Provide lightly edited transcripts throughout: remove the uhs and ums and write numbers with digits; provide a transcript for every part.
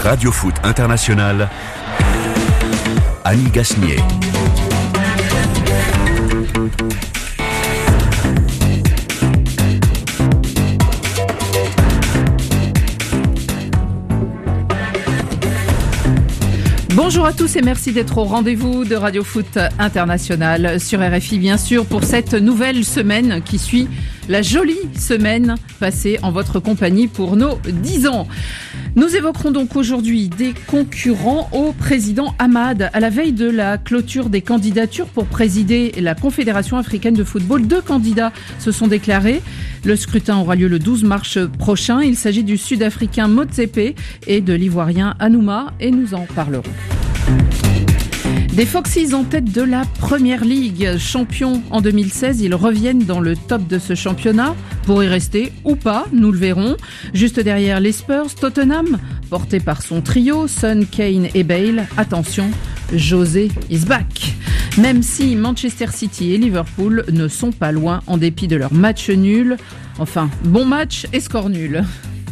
Radio Foot International, Annie Gasnier. Bonjour à tous et merci d'être au rendez-vous de Radio Foot International sur RFI, bien sûr, pour cette nouvelle semaine qui suit la jolie semaine passée en votre compagnie pour nos 10 ans. Nous évoquerons donc aujourd'hui des concurrents au président Hamad. À la veille de la clôture des candidatures pour présider la Confédération africaine de football, 2 candidats se sont déclarés. Le scrutin aura lieu le 12 mars prochain. Il s'agit du Sud-Africain Motsepe et de l'Ivoirien Anouma, et nous en parlerons. Des Foxes en tête de la Premier League. Champions en 2016, ils reviennent dans le top de ce championnat. Pour y rester ou pas, nous le verrons. Juste derrière les Spurs, Tottenham, porté par son trio, Son, Kane et Bale. Attention, José is back. Même si Manchester City et Liverpool ne sont pas loin en dépit de leur match nul. Enfin, bon match et score nul.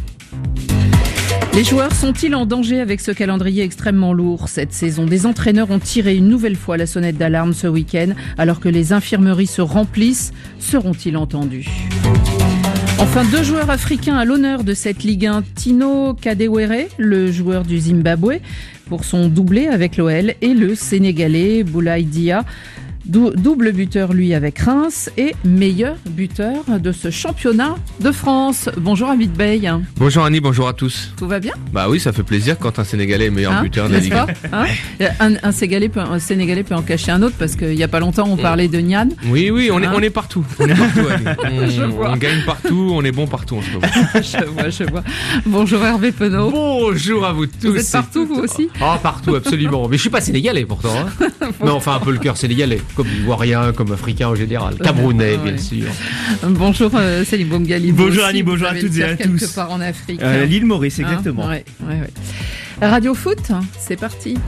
Les joueurs sont-ils en danger avec ce calendrier extrêmement lourd cette saison ? Des entraîneurs ont tiré une nouvelle fois la sonnette d'alarme ce week-end, alors que les infirmeries se remplissent. Seront-ils entendus ? Enfin, 2 joueurs africains à l'honneur de cette Ligue 1. Tino Kadewere, le joueur du Zimbabwe, pour son doublé avec l'OL, et le Sénégalais Boulaye Dia, double buteur lui avec Reims et meilleur buteur de ce championnat de France. Bonjour Hamid Bey. Bonjour Annie, bonjour à tous. Tout va bien ? Bah oui, ça fait plaisir quand un Sénégalais est meilleur buteur de la Ligue 1. Un Sénégalais peut en cacher un autre, parce qu'il n'y a pas longtemps on parlait de Nian. Oui, on est partout. On est partout, Annie. On gagne partout, on est bon partout en ce moment. Je vois. Bonjour Hervé Penaud. Bonjour à vous tous. Vous êtes partout vous aussi ? Partout, absolument. Mais je suis pas sénégalais pourtant. Mais enfin un peu le cœur sénégalais. Comme ivoirien, comme africain en général. Camerounais, bien sûr. Bonjour Salim Bongali. Bonjour Annie, bonjour à toutes et à tous. Quelque part en Afrique. L'île Maurice, exactement. Ouais. Radio Foot, c'est parti.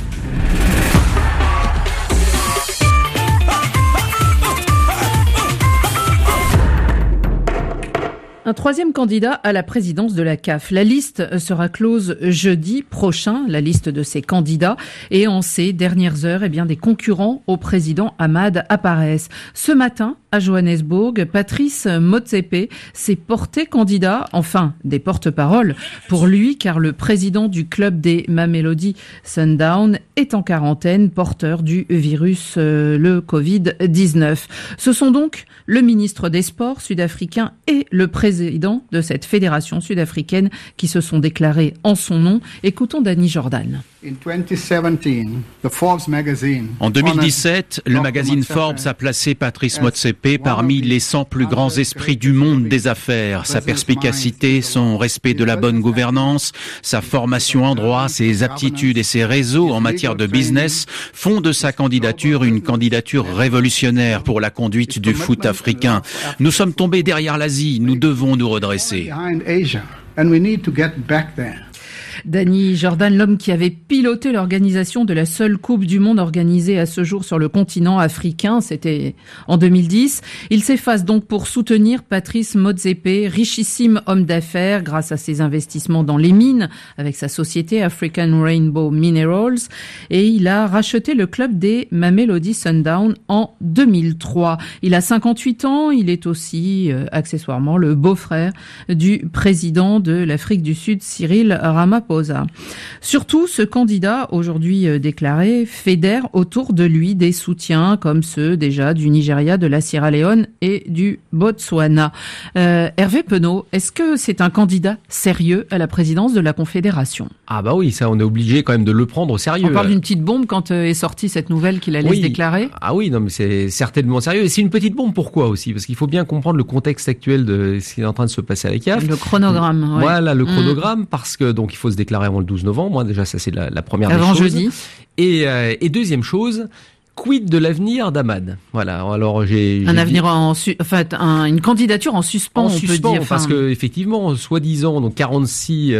Un 3e candidat à la présidence de la CAF. La liste sera close jeudi prochain, la liste de ces candidats. Et en ces dernières heures, des concurrents au président Hamad apparaissent. Ce matin, à Johannesburg, Patrice Motsepe s'est porté candidat, enfin des porte-paroles pour lui, car le président du club des Mamelodi Sundowns est en quarantaine, porteur du virus, le Covid-19. Ce sont donc le ministre des Sports sud-africain et le président de cette fédération sud-africaine qui se sont déclarés en son nom. Écoutons Danny Jordan. En 2017, le magazine Forbes a placé Patrice Motsepe parmi les 100 plus grands esprits du monde des affaires. Sa perspicacité, son respect de la bonne gouvernance, sa formation en droit, ses aptitudes et ses réseaux en matière de business font de sa candidature une candidature révolutionnaire pour la conduite du foot africain. Nous sommes tombés derrière l'Asie, nous devons nous redresser. Danny Jordan, l'homme qui avait piloté l'organisation de la seule Coupe du Monde organisée à ce jour sur le continent africain, c'était en 2010. Il s'efface donc pour soutenir Patrice Motsepe, richissime homme d'affaires grâce à ses investissements dans les mines avec sa société African Rainbow Minerals, et il a racheté le club des Mamelodi Sundowns en 2003. Il a 58 ans, il est aussi accessoirement le beau-frère du président de l'Afrique du Sud, Cyril Ramaphosa. Surtout, ce candidat, aujourd'hui déclaré, fédère autour de lui des soutiens comme ceux déjà du Nigeria, de la Sierra Leone et du Botswana. Hervé Penaud, est-ce que c'est un candidat sérieux à la présidence de la Confédération ? Ah bah oui, ça on est obligé quand même de le prendre au sérieux. On parle d'une petite bombe quand est sortie cette nouvelle qu'il allait se déclarer ? Ah oui, non mais c'est certainement sérieux. Et c'est une petite bombe, pourquoi aussi ? Parce qu'il faut bien comprendre le contexte actuel de ce qui est en train de se passer à la CAF. Le chronogramme. Ouais. Voilà, le chronogramme, parce que donc il faut se déclarer avant le 12 novembre. Moi, déjà, ça c'est la première avant des choses. Jeudi. Et deuxième chose, quid de l'avenir d'Hamad ? Voilà. Alors une candidature en suspens, on peut dire. Parce que effectivement, soi-disant, donc 46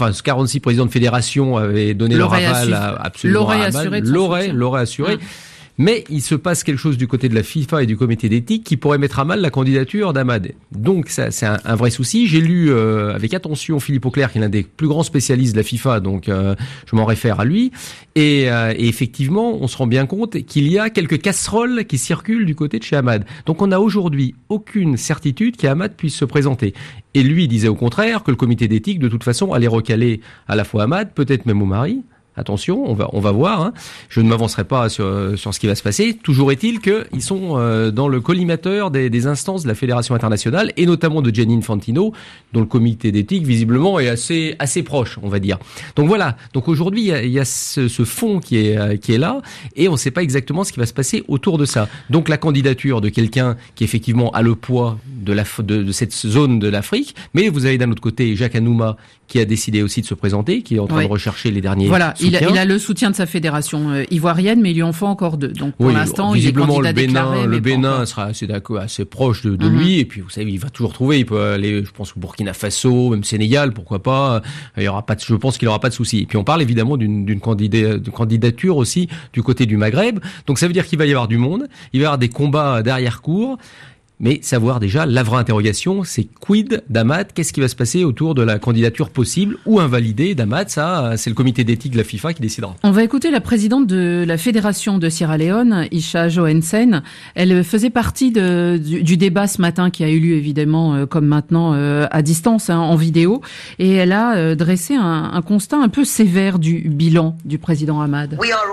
présidents de fédération avaient donné leur aval absolument à Hamad. L'aurait assuré. Mais il se passe quelque chose du côté de la FIFA et du comité d'éthique qui pourrait mettre à mal la candidature d'Ahmad. Donc ça, c'est un vrai souci. J'ai lu avec attention Philippe Auclair, qui est l'un des plus grands spécialistes de la FIFA, donc je m'en réfère à lui. Et effectivement, on se rend bien compte qu'il y a quelques casseroles qui circulent du côté de chez Ahmad. Donc on n'a aujourd'hui aucune certitude qu'Ahmad puisse se présenter. Et lui disait au contraire que le comité d'éthique, de toute façon, allait recaler à la fois Ahmad, peut-être même Oumari. Attention, on va voir. Hein. Je ne m'avancerai pas sur ce qui va se passer. Toujours est-il qu'ils sont dans le collimateur des instances de la Fédération internationale et notamment de Gianni Infantino, dont le comité d'éthique visiblement est assez proche, on va dire. Donc voilà. Donc aujourd'hui, il y a ce fond qui est là et on ne sait pas exactement ce qui va se passer autour de ça. Donc la candidature de quelqu'un qui effectivement a le poids de cette zone de l'Afrique, mais vous avez d'un autre côté Jacques Anouma qui a décidé aussi de se présenter, qui est en train de rechercher les derniers soutiens. Il a le soutien de sa fédération ivoirienne, mais il lui en faut encore 2. Donc pour l'instant, il est candidat déclaré. Le Bénin sera assez proche de lui, et puis vous savez, il va toujours trouver. Il peut aller, je pense, au Burkina Faso, même Sénégal, pourquoi pas. Je pense qu'il n'aura pas de souci. Et puis on parle évidemment d'une candidature aussi du côté du Maghreb. Donc ça veut dire qu'il va y avoir du monde, il va y avoir des combats d'arrière-cour. Mais savoir déjà, la vraie interrogation, c'est quid d'Ahmad? Qu'est-ce qui va se passer autour de la candidature possible ou invalidée d'Ahmad? Ça, c'est le comité d'éthique de la FIFA qui décidera. On va écouter la présidente de la Fédération de Sierra Leone, Isha Johansen. Elle faisait partie du débat ce matin qui a eu lieu évidemment, comme maintenant, à distance, en vidéo. Et elle a dressé un constat un peu sévère du bilan du président Ahmad.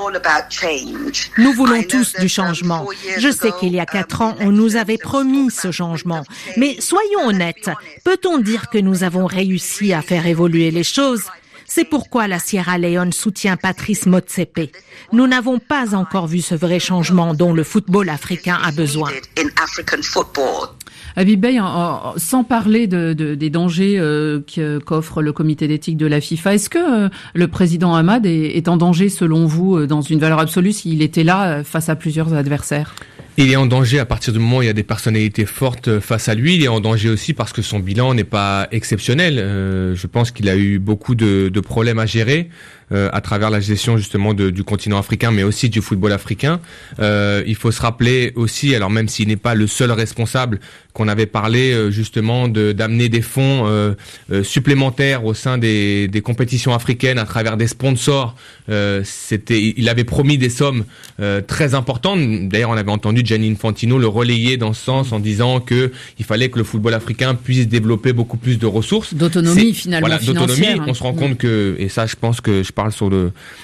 Nous voulons tous du changement. Je sais qu'il y a 4 ans, on nous avait promis ce changement. Mais soyons honnêtes, peut-on dire que nous avons réussi à faire évoluer les choses? C'est pourquoi la Sierra Leone soutient Patrice Motsepe. Nous n'avons pas encore vu ce vrai changement dont le football africain a besoin. Habib Bey, sans parler des dangers qu'offre le comité d'éthique de la FIFA, est-ce que le président Ahmad est en danger selon vous dans une valeur absolue s'il était là face à plusieurs adversaires? Il est en danger à partir du moment où il y a des personnalités fortes face à lui. Il est en danger aussi parce que son bilan n'est pas exceptionnel. Je pense qu'il a eu beaucoup de problèmes à gérer à travers la gestion justement du continent africain, mais aussi du football africain. Il faut se rappeler aussi, alors même s'il n'est pas le seul responsable, qu'on avait parlé justement d'amener des fonds supplémentaires au sein des compétitions africaines à travers des sponsors. Il avait promis des sommes très importantes. D'ailleurs, on avait entendu Gianni Infantino le relayer dans ce sens en disant que il fallait que le football africain puisse développer beaucoup plus de ressources. D'autonomie finalement financière. D'autonomie, on se rend compte que, et ça je pense que je parle sur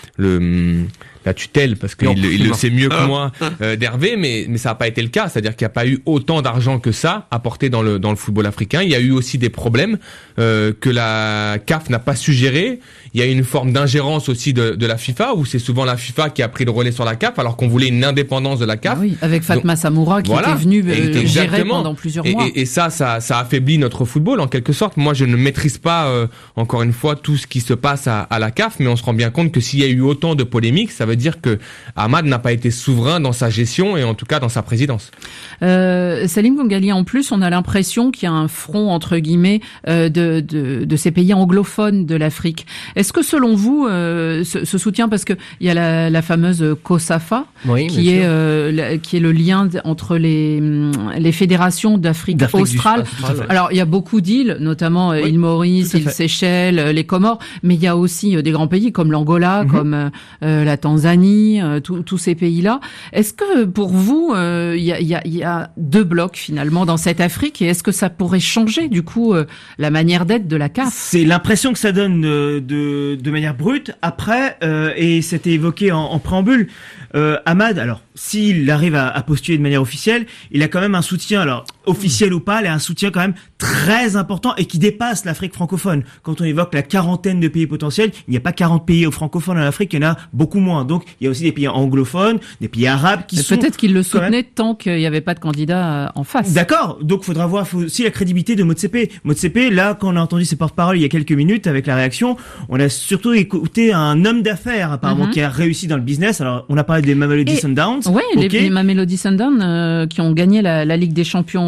la tutelle, parce qu'il le sait mieux que moi d'Hervé, mais ça n'a pas été le cas. C'est-à-dire qu'il n'y a pas eu autant d'argent que ça apporté dans le football africain. Il y a eu aussi des problèmes que la CAF n'a pas su gérer. Il y a eu une forme d'ingérence aussi de la FIFA, où c'est souvent la FIFA qui a pris le relais sur la CAF, alors qu'on voulait une indépendance de la CAF. Ah oui, avec Fatma Samoura qui était venue gérer pendant plusieurs mois. Et ça affaiblit notre football en quelque sorte. Moi, je ne maîtrise pas, encore une fois, tout ce qui se passe à la CAF, mais on se rend bien compte que s'il y a eu autant de polémiques, ça veut dire que Ahmad n'a pas été souverain dans sa gestion et en tout cas dans sa présidence. Salim Gongali, en plus, on a l'impression qu'il y a un front entre guillemets de ces pays anglophones de l'Afrique. Est-ce que selon vous, ce soutien, parce que il y a la fameuse COSAFA, qui est le lien entre les fédérations d'Afrique australe. Alors il y a beaucoup d'îles, notamment île Maurice, île Seychelles, les Comores, mais il y a aussi des grands pays comme l'Angola, comme la Tanzanie, tous ces pays-là. Est-ce que pour vous, il y a 2 blocs finalement dans cette Afrique, et est-ce que ça pourrait changer du coup la manière d'être de la CAF? C'est l'impression que ça donne de manière brute. Après, et c'était évoqué en préambule, Ahmad, alors s'il arrive à postuler de manière officielle, il a quand même un soutien, alors officiel ou pas, il a un soutien quand même très important et qui dépasse l'Afrique francophone. Quand on évoque la 40aine de pays potentiels, il n'y a pas 40 pays francophones en Afrique, il y en a beaucoup moins. Donc il y a aussi des pays anglophones, des pays arabes qui sont... Peut-être qu'il le soutenait tant qu'il n'y avait pas de candidat en face. D'accord, donc faut aussi la crédibilité de Motsepe. Motsepe, là, quand on a entendu ses porte-paroles il y a quelques minutes avec la réaction, on a surtout écouté un homme d'affaires apparemment qui a réussi dans le business. Alors on a parlé des Mamelodi Sundowns. Oui, les Mamelodi Sundowns qui ont gagné la Ligue des Champions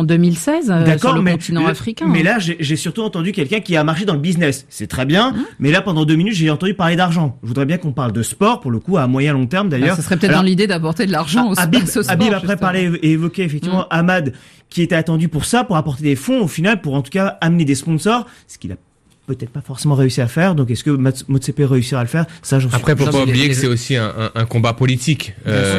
en 2016 sur le continent africain. Mais là, j'ai surtout entendu quelqu'un qui a marché dans le business. C'est très bien, mais là, pendant 2 minutes, j'ai entendu parler d'argent. Je voudrais bien qu'on parle de sport, pour le coup, à moyen long terme d'ailleurs. Ça serait peut-être dans l'idée d'apporter de l'argent au sport. Habib après parlait et évoquait effectivement Ahmad, qui était attendu pour ça, pour apporter des fonds au final, pour en tout cas amener des sponsors, ce qu'il a peut-être pas forcément réussi à faire. Donc est-ce que Motsepe réussira à le faire? Ça, j'en suis Après, faut pas oublier que c'est aussi un combat politique.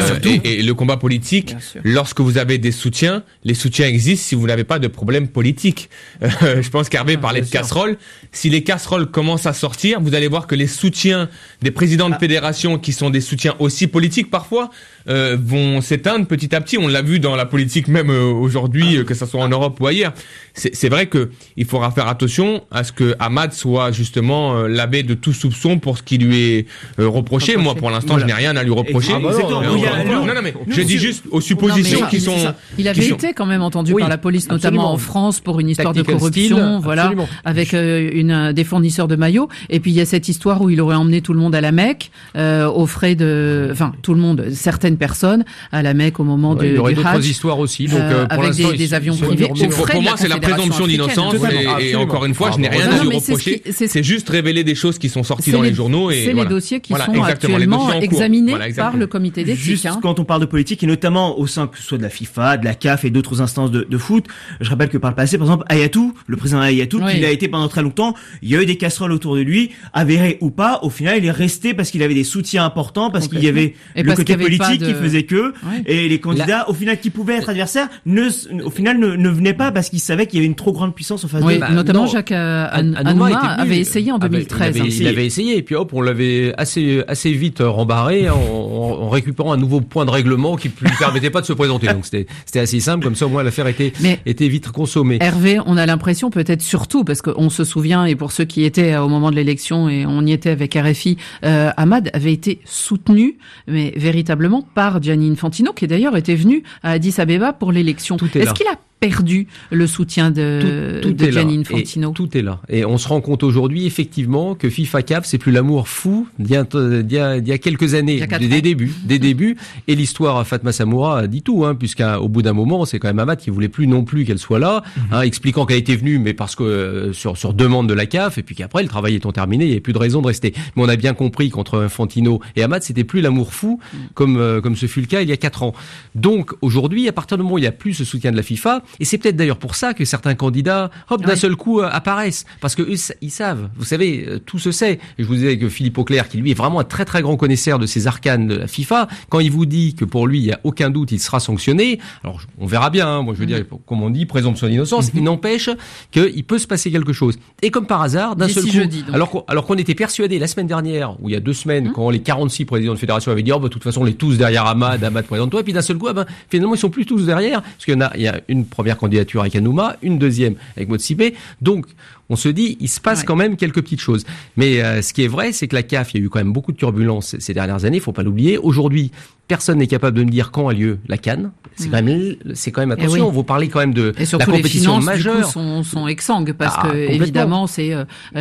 Et le combat politique, lorsque vous avez des soutiens, les soutiens existent si vous n'avez pas de problème politique. Je pense qu'Hervé parlait de casseroles. Si les casseroles commencent à sortir, vous allez voir que les soutiens des présidents de fédération, qui sont des soutiens aussi politiques parfois, vont s'éteindre petit à petit. On l'a vu dans la politique même aujourd'hui, que ce soit en Europe ou ailleurs. C'est vrai que il faudra faire attention à ce que Ahmad soit justement lavé de tout soupçon pour ce qui lui est reproché. Moi, pour l'instant, je n'ai rien à lui reprocher. Non, mais je dis juste aux suppositions qui sont. Il avait été quand même entendu par la police, notamment en France, pour une histoire de corruption, avec des fournisseurs de maillots. Et puis il y a cette histoire où il aurait emmené tout le monde à la Mecque, aux frais tout le monde, certaines personnes à la Mecque au moment du Hajj. Il y aurait d'autres histoires aussi. Donc avec des avions privés. Pour moi, c'est la présomption d'innocence. Et encore une fois, je n'ai rien à lui reprocher. C'est juste révéler des choses qui sont sorties dans les journaux. C'est les dossiers qui sont actuellement examinés par le comité d'éthique. Juste quand on parle de politique, et notamment au sein que ce soit de la FIFA, de la CAF et d'autres instances de foot, je rappelle que par le passé, par exemple, Hayatou, le président Hayatou, qui a été pendant très longtemps, il y a eu des casseroles autour de lui, avérées ou pas, au final, il est resté parce qu'il avait des soutiens importants, parce qu'il y avait le côté politique qui faisait que, et les candidats, au final, qui pouvaient être adversaires, au final, ne venaient pas parce qu'ils savaient qu'il y avait une trop grande puissance en face d'eux. Notamment Jacques Anouma avait essayé en 2013. Il avait essayé, et puis hop, on l'avait assez vite rembarré en récupérant un nouveau point de règlement qui ne lui permettait pas de se présenter. Donc c'était assez simple, comme ça au moins l'affaire était vite consommée. Hervé, on a l'impression peut-être surtout, parce qu'on se souvient, et pour ceux qui étaient au moment de l'élection, et on y était avec RFI, Ahmad avait été soutenu, mais véritablement par Gianni Infantino, qui d'ailleurs était venu à Addis Abeba pour l'élection. Est-ce qu'il a perdu le soutien de Gianni Infantino? Tout est là. Et on se rend compte aujourd'hui, effectivement, que FIFA CAF, c'est plus l'amour fou d'il y a quelques années, des débuts. Et l'histoire Fatma Samoura dit tout, puisqu'au bout d'un moment, c'est quand même Ahmad qui voulait plus non plus qu'elle soit là, expliquant qu'elle était venue, mais parce que sur demande de la CAF, et puis qu'après le travail étant terminé, il n'y avait plus de raison de rester. Mais on a bien compris qu'entre Infantino et Ahmad, c'était plus l'amour fou, comme ce fut le cas il y a 4 ans. Donc aujourd'hui, à partir du moment où il n'y a plus ce soutien de la FIFA, et c'est peut-être d'ailleurs pour ça que certains candidats, d'un seul coup, apparaissent. Parce que eux, ils savent. Vous savez, tout se sait. Et je vous disais que Philippe Auclair, qui lui est vraiment un très très grand connaisseur de ces arcanes de la FIFA, quand il vous dit que pour lui, il n'y a aucun doute, il sera sanctionné. Alors, on verra bien. Moi, je veux dire, comme on dit, présomption d'innocence. Il n'empêche qu'il peut se passer quelque chose. Et comme par hasard, d'un seul coup, jeudi, alors qu'on était persuadé la semaine dernière, ou il y a 2 semaines, quand les 46 présidents de fédération avaient dit, de toute façon, on est tous derrière Ahmad, présente-toi. Et puis d'un seul coup, finalement, ils sont plus tous derrière, parce qu'il y a une première candidature avec Anouma, une deuxième avec Motsepe. Donc, on se dit, il se passe quand même quelques petites choses. Mais ce qui est vrai, c'est que la CAF, il y a eu quand même beaucoup de turbulences ces dernières années, il faut pas l'oublier. Aujourd'hui, personne n'est capable de me dire quand a lieu la CAN. C'est quand même attention, vous parlez quand même de la compétition majeure. Les finances, sont exsangues, parce que évidemment, c'est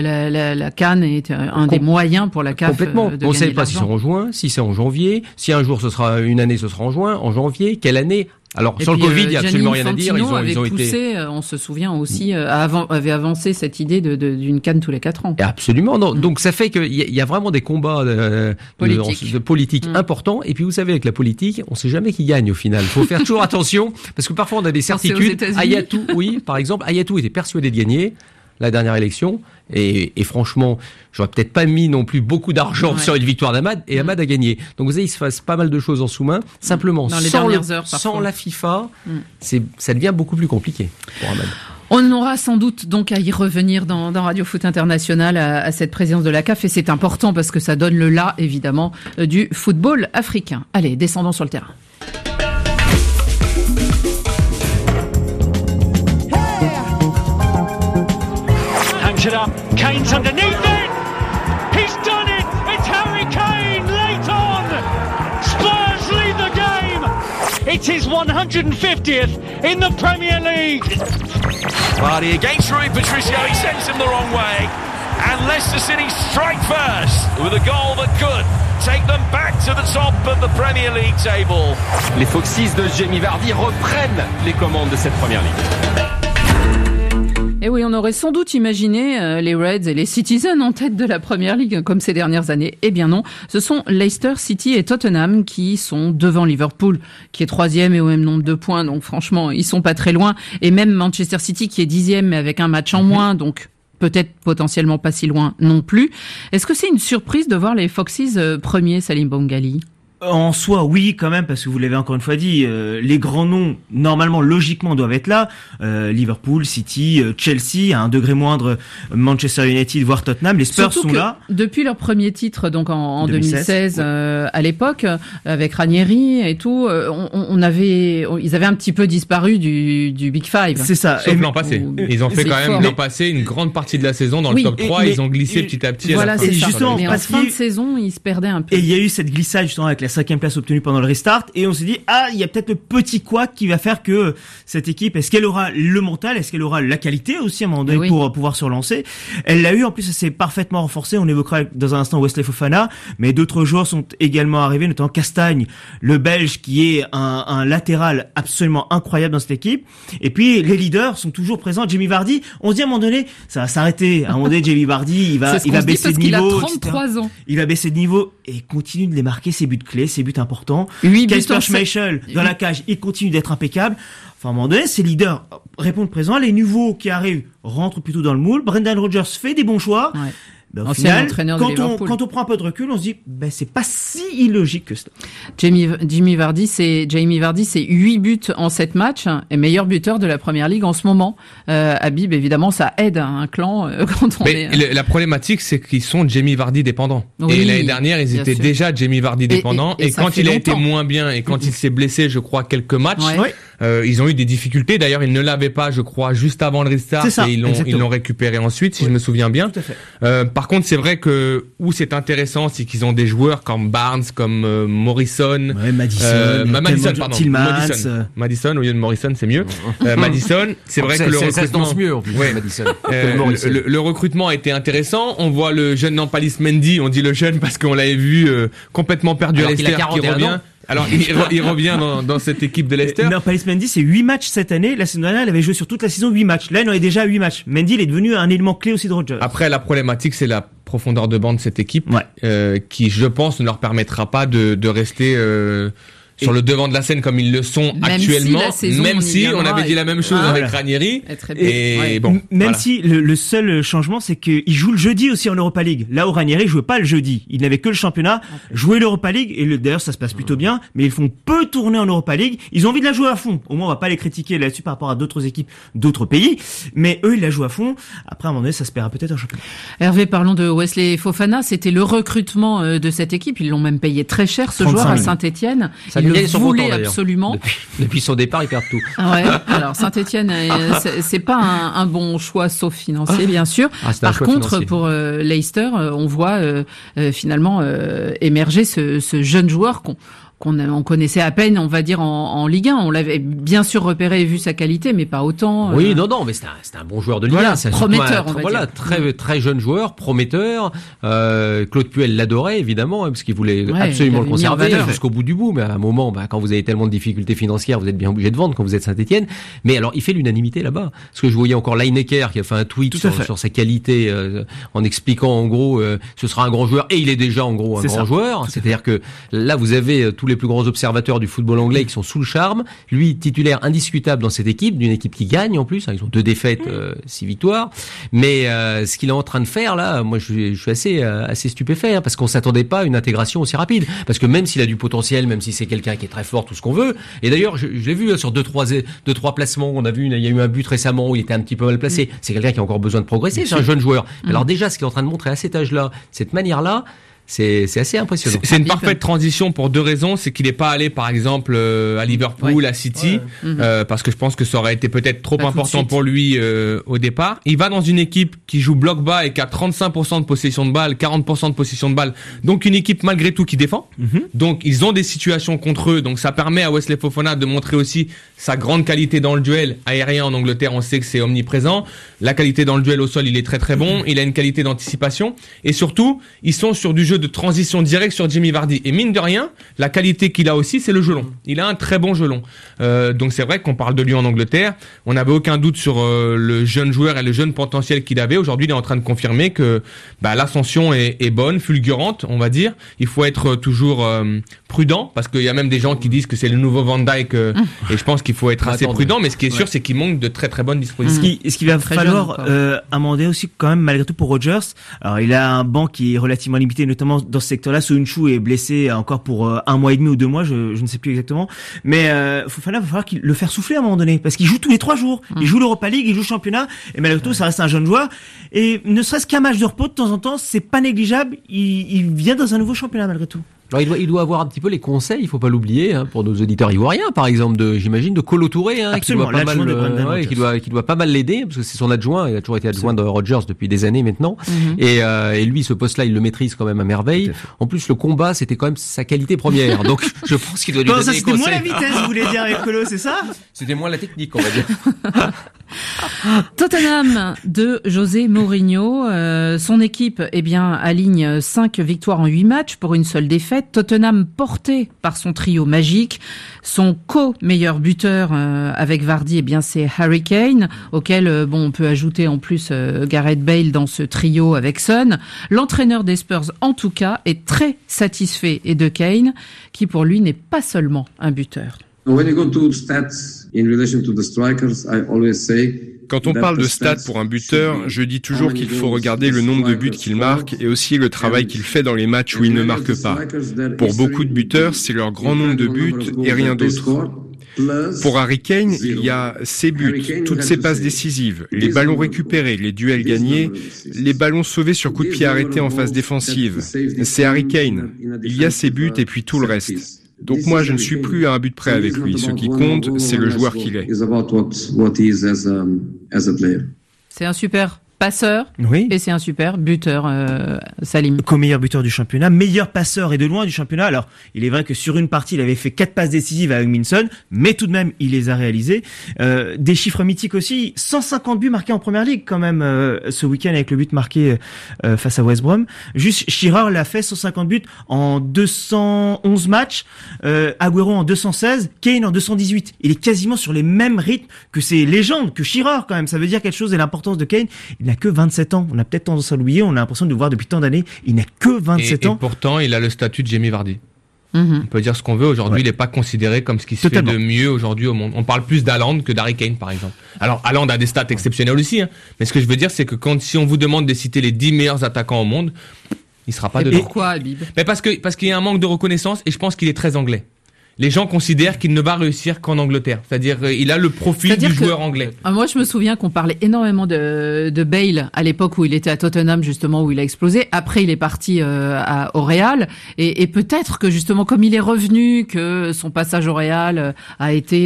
la CAN est un des moyens pour la CAF. Complètement. On ne sait pas si c'est en juin, si c'est en janvier, si un jour une année ce sera en juin, en janvier, quelle année. Alors, sur le Covid, il n'y a absolument rien à dire. Ils ont poussé, on se souvient aussi, avait avancé cette idée d'une CAN tous les 4 ans. Absolument. Non. Donc, ça fait qu'il y a vraiment des combats de politique importants. Et puis, vous savez, avec la politique, on ne sait jamais qui gagne au final. Il faut faire toujours attention, parce que parfois, on a des certitudes. Hayatou, par exemple, Hayatou était persuadé de gagner la dernière élection. Et franchement, j'aurais peut-être pas mis non plus beaucoup d'argent sur une victoire d'Ahmad, et Ahmad a gagné. Donc vous savez, il se passe pas mal de choses en sous-main. Simplement, sans la FIFA, ça devient beaucoup plus compliqué pour Ahmad. On aura sans doute donc à y revenir dans Radio Foot International à cette présidence de la CAF, et c'est important parce que ça donne le là, évidemment, du football africain. Allez, descendons sur le terrain. It up. Kane's underneath it. He's done it. It's Harry Kane late on. Spurs lead the game. It's his 150th in the Premier League. Vardy against Rui Patricio. He sends him the wrong way. And Leicester City strike first with a goal that could take them back to the top of the Premier League table. Les Foxes de Jamie Vardy reprennent les commandes de cette Première Ligue. Et oui, on aurait sans doute imaginé les Reds et les Citizens en tête de la Première Ligue comme ces dernières années. Eh bien non, ce sont Leicester City et Tottenham qui sont devant Liverpool, qui est 3e et au même nombre de points. Donc franchement, ils sont pas très loin. Et même Manchester City qui est 10e mais avec un match en moins, donc peut-être potentiellement pas si loin non plus. Est-ce que c'est une surprise de voir les Foxes premiers, Salim Bongali ? En soi, oui, quand même, parce que vous l'avez encore une fois dit, les grands noms, normalement, logiquement, doivent être là. Liverpool, City, Chelsea, à un degré moindre, Manchester United, voire Tottenham. Les Spurs surtout sont là. Depuis leur premier titre, donc en 2016, à l'époque, avec Ranieri et tout, ils avaient un petit peu disparu du Big Five. C'est ça. Sauf l'an passé. Ils ont fait quand même l'an passé une grande partie de la saison dans le top 3. Ils ont glissé petit à petit. Voilà, c'est justement, mais en fin de saison, ils se perdaient un peu. Et il y a eu cette glissade, justement, avec la 5e place obtenue pendant le restart, et on s'est dit, il y a peut-être le petit couac qui va faire que cette équipe, est-ce qu'elle aura le mental, est-ce qu'elle aura la qualité aussi à un moment donné pour pouvoir se relancer. Elle l'a eu, en plus, elle s'est parfaitement renforcée. On évoquera dans un instant Wesley Fofana, mais d'autres joueurs sont également arrivés, notamment Castagne, le Belge, qui est un latéral absolument incroyable dans cette équipe. Et puis, les leaders sont toujours présents. Jamie Vardy, on se dit à un moment donné, ça va s'arrêter. À un moment donné, Jamie Vardy, il va baisser de niveau. Il a 33 ans. Il va baisser de niveau et continue de les marquer, ses buts clés, ses buts important. Kasper Schmeichel dans la cage, il continue d'être impeccable. Enfin, à un moment donné, ces leaders répondent présent. Les nouveaux qui arrivent rentrent plutôt dans le moule. Brendan Rodgers fait des bons choix. Ouais. Au final, quand on prend un peu de recul, on se dit, c'est pas si illogique que ça. Jamie Vardy, c'est 8 buts en 7 matchs et meilleur buteur de la Première Ligue en ce moment. Habib, évidemment, ça aide un clan quand on est. La problématique, c'est qu'ils sont Jamie Vardy dépendants. Oui, et l'année dernière, ils étaient déjà Jamie Vardy dépendants. Et quand il a été moins bien et quand il s'est blessé, je crois, quelques matchs, ils ont eu des difficultés. D'ailleurs, ils ne l'avaient pas, je crois, juste avant le restart. Et ils l'ont récupéré ensuite, si je me souviens bien. Tout à fait. Par contre, c'est vrai que où c'est intéressant, c'est qu'ils ont des joueurs comme Barnes, comme Morrison, Madison au lieu de Morrison, c'est mieux. Madison, c'est vrai que le recrutement, ça mieux en plus, Madison. Le recrutement a été intéressant. On voit le jeune Nampalys Mendy, on dit le jeune parce qu'on l'avait vu complètement perdu à Leicester, qui revient. Alors, il revient dans cette équipe de Leicester. Nampalys Mendy, c'est 8 matchs cette année. La saison dernière, il avait joué sur toute la saison 8 matchs. Là, il en est déjà à 8 matchs. Mendy, il est devenu un élément clé aussi de Rodgers. Après, la problématique, c'est la profondeur de banc de cette équipe, qui, je pense, ne leur permettra pas de rester sur le devant de la scène comme ils le sont actuellement, même si on avait dit la même chose avec Ranieri. Si le seul changement, c'est qu'ils jouent le jeudi aussi en Europa League. Là où Ranieri jouait pas le jeudi, il n'avait que le championnat, jouer l'Europa League, et d'ailleurs ça se passe plutôt bien, mais ils font peu tourner en Europa League. Ils ont envie de la jouer à fond. Au moins on va pas les critiquer là-dessus par rapport à d'autres équipes d'autres pays, mais eux ils la jouent à fond. Après à un moment donné ça se paiera peut-être un championnat. Hervé, parlons de Wesley Fofana. C'était le recrutement de cette équipe. Ils l'ont même payé très cher, ce joueur, à Saint-Etienne. Ils le voulaient absolument. Depuis son départ, ils perdent tout. Alors Saint-Etienne, c'est pas un bon choix, sauf financier, bien sûr. Par contre, financier. Pour Leicester, on voit finalement émerger ce jeune joueur qu'on connaissait à peine, on va dire, en Ligue 1. On l'avait bien sûr repéré et vu sa qualité, mais pas autant. Oui, non, mais c'est un bon joueur de Ligue 1. C'est prometteur, on va dire. Très jeune joueur, prometteur. Claude Puel l'adorait, évidemment, parce qu'il voulait absolument le conserver jusqu'au bout du bout. Mais à un moment, quand vous avez tellement de difficultés financières, vous êtes bien obligé de vendre quand vous êtes Saint-Etienne. Mais alors, il fait l'unanimité là-bas. Parce que je voyais encore Lineker qui a fait un tweet sur sa qualité, en expliquant, en gros, ce sera un grand joueur. Et il est déjà, en gros, un grand joueur. C'est-à-dire que là, vous avez tous les plus grands observateurs du football anglais qui sont sous le charme. Lui, titulaire indiscutable dans cette équipe, d'une équipe qui gagne en plus. Ils ont 2 défaites, 6 victoires. Mais ce qu'il est en train de faire là, moi je suis assez stupéfait, parce qu'on s'attendait pas à une intégration aussi rapide. Parce que même s'il a du potentiel, même si c'est quelqu'un qui est très fort, tout ce qu'on veut. Et d'ailleurs, je l'ai vu sur 2-3 placements. On a vu, il y a eu un but récemment où il était un petit peu mal placé. C'est quelqu'un qui a encore besoin de progresser. C'est un jeune joueur. Alors déjà, ce qu'il est en train de montrer à cet âge-là, cette manière-là, c'est assez impressionnant. C'est une parfaite transition pour 2 raisons. C'est qu'il n'est pas allé, par exemple, à Liverpool, à City, parce que je pense que ça aurait été peut-être trop important pour lui au départ. Il va dans une équipe qui joue bloc bas et qui a 35% de possession de balle, 40% de possession de balle. Donc une équipe malgré tout qui défend. Donc ils ont des situations contre eux. Donc ça permet à Wesley Fofana de montrer aussi sa grande qualité dans le duel aérien. En Angleterre, on sait que c'est omniprésent. La qualité dans le duel au sol, il est très très bon. Il a une qualité d'anticipation. Et surtout, ils sont sur du jeu jeu de transition directe sur Jamie Vardy. Et mine de rien, la qualité qu'il a aussi, c'est le jeu long. Il a un très bon jeu long. Donc c'est vrai qu'on parle de lui en Angleterre. On n'avait aucun doute sur le jeune joueur et le jeune potentiel qu'il avait. Aujourd'hui, il est en train de confirmer que l'ascension est bonne, fulgurante, on va dire. Il faut être toujours prudent, parce qu'il y a même des gens qui disent que c'est le nouveau Van Dijk, et je pense qu'il faut être assez prudent. Mais ce qui est sûr, c'est qu'il manque de très très bonnes dispositions. Ce qu'il va falloir amender aussi quand même malgré tout pour Rodgers. Alors il a un banc qui est relativement limité, notamment dans ce secteur-là. Soyuncu est blessé encore pour 1 mois et demi ou 2 mois, je ne sais plus exactement. Mais Fofana va falloir le faire souffler à un moment donné, parce qu'il joue tous les 3 jours. Il joue l'Europa League, il joue le championnat, et malgré tout, ça reste un jeune joueur. Et ne serait-ce qu'un match de repos de temps en temps, c'est pas négligeable. Il vient dans un nouveau championnat malgré tout. Alors il doit avoir un petit peu les conseils, il faut pas l'oublier, pour nos auditeurs ivoiriens, par exemple, j'imagine de Kolo Touré, absolument, qui doit pas mal l'aider, parce que c'est son adjoint, il a toujours été adjoint de Rodgers depuis des années maintenant, et lui, ce poste-là, il le maîtrise quand même à merveille. En plus, le combat, c'était quand même sa qualité première, donc je pense qu'il doit lui donner des conseils. C'était moins la vitesse, vous voulez dire, avec Kolo, c'est ça? C'était moins la technique, on va dire. Tottenham de José Mourinho, son équipe aligne 5 victoires en 8 matchs pour une seule défaite. Tottenham porté par son trio magique. Son co-meilleur buteur avec Vardy, c'est Harry Kane, auquel on peut ajouter en plus Gareth Bale dans ce trio avec Son. L'entraîneur des Spurs, en tout cas, est très satisfait de Kane, qui pour lui n'est pas seulement un buteur. Quand on parle de stats pour un buteur, je dis toujours qu'il faut regarder le nombre de buts qu'il marque et aussi le travail qu'il fait dans les matchs où il ne marque pas. Pour beaucoup de buteurs, c'est leur grand nombre de buts et rien d'autre. Pour Harry Kane, il y a ses buts, toutes ses passes décisives, les ballons récupérés, les duels gagnés, les ballons sauvés sur coup de pied arrêté en phase défensive. C'est Harry Kane. Il y a ses buts et puis tout le reste. Donc moi, je ne suis plus à un but près avec lui. Ce qui compte, c'est le joueur qu'il est. C'est un super passeur, et c'est un super buteur, Salim. Co-meilleur buteur du championnat, meilleur passeur et de loin du championnat. Alors, il est vrai que sur une partie, il avait fait 4 passes décisives à Heung-min-Son, mais tout de même, il les a réalisées. Des chiffres mythiques aussi, 150 buts marqués en première ligue quand même ce week-end avec le but marqué face à West Brom. Juste, Shearer l'a fait, 150 buts en 211 matchs, Agüero en 216, Kane en 218. Il est quasiment sur les mêmes rythmes que ces légendes, que Shearer quand même. Ça veut dire quelque chose de l'importance de Kane. Il n'a que 27 ans. On a peut-être tendance à l'oublier. On a l'impression de le voir depuis tant d'années. Il n'a que 27 ans. Et pourtant, il a le statut de Jamie Vardy. On peut dire ce qu'on veut. Aujourd'hui, il n'est pas considéré comme ce qui se fait de mieux aujourd'hui au monde. On parle plus d'Haaland que d'Harry Kane, par exemple. Alors, Haaland a des stats exceptionnelles aussi. Mais ce que je veux dire, c'est que si on vous demande de citer les 10 meilleurs attaquants au monde, il sera pas dedans. Pourquoi, Habib? Mais parce qu'il y a un manque de reconnaissance et je pense qu'il est très anglais. Les gens considèrent qu'il ne va réussir qu'en Angleterre. C'est-à-dire, il a le profil du joueur anglais. Moi, je me souviens qu'on parlait énormément de Bale à l'époque où il était à Tottenham, justement, où il a explosé. Après, il est parti au Real. Et peut-être que, justement, comme il est revenu, que son passage au Real a été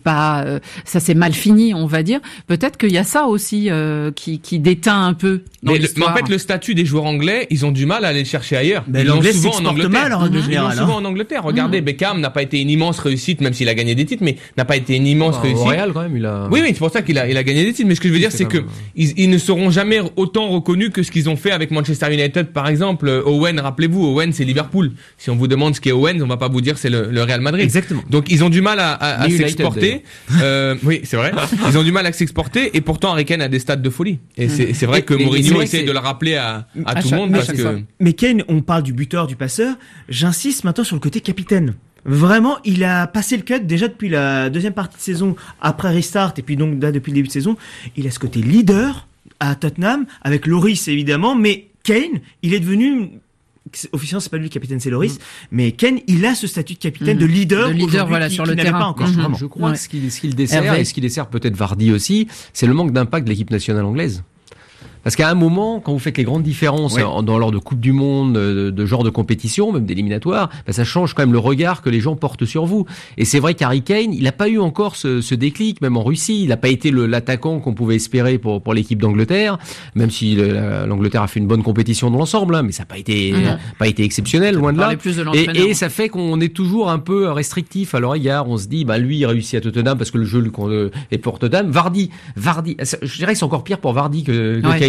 ça s'est mal fini, on va dire. Peut-être qu'il y a ça aussi qui déteint un peu. Mais en fait, le statut des joueurs anglais, ils ont du mal à aller le chercher ailleurs. Mais l'anglais s'exporte mal, en général. Ils l'ont souvent en Angleterre. Regardez, Beckham n'a pas été une immense réussite, même s'il a gagné des titres, mais n'a pas été une immense réussite. Au Real, quand même, il a... Oui, c'est pour ça qu'il a gagné des titres. Mais ce que je veux dire, c'est que ils ne seront jamais autant reconnus que ce qu'ils ont fait avec Manchester United, par exemple. Owen, rappelez-vous, Owen, c'est Liverpool. Si on vous demande ce qu'est Owen, on va pas vous dire c'est le Real Madrid. Exactement. Donc, ils ont du mal à s'exporter. Oui, c'est vrai. Ils ont du mal à s'exporter, et pourtant, Harry Kane a des stats de folie. Et c'est vrai que Mourinho essaie de le rappeler à tout le monde, parce que... Mais Kane, on parle du buteur, du passeur. J'insiste maintenant sur le côté capitaine. Vraiment, il a passé le cut déjà depuis la deuxième partie de saison, après Restart, et puis donc là, depuis le début de saison. Il a ce côté leader à Tottenham, avec Lloris évidemment, mais Kane, il est devenu... Officiellement, c'est pas lui le capitaine, c'est Lloris, mais Kane, il a ce statut de capitaine, de leader sur le terrain. Pas encore. Je crois que ce qu'il dessert, et ce qui dessert peut-être Vardy aussi, c'est le manque d'impact de l'équipe nationale anglaise. Parce qu'à un moment, quand vous faites les grandes différences dans l'ordre de Coupe du Monde, de genre de compétition, même d'éliminatoire, ça change quand même le regard que les gens portent sur vous. Et c'est vrai qu'Harry Kane, il n'a pas eu encore ce déclic, même en Russie. Il n'a pas été l'attaquant qu'on pouvait espérer pour l'équipe d'Angleterre, même si l'Angleterre a fait une bonne compétition dans l'ensemble, mais ça n'a pas été exceptionnel, loin de là. Et ça fait qu'on est toujours un peu restrictif à leur égard. On se dit, lui, il réussit à Tottenham parce que le jeu est pour Tottenham. Vardy, je dirais que c'est encore pire pour Vardy que Kane.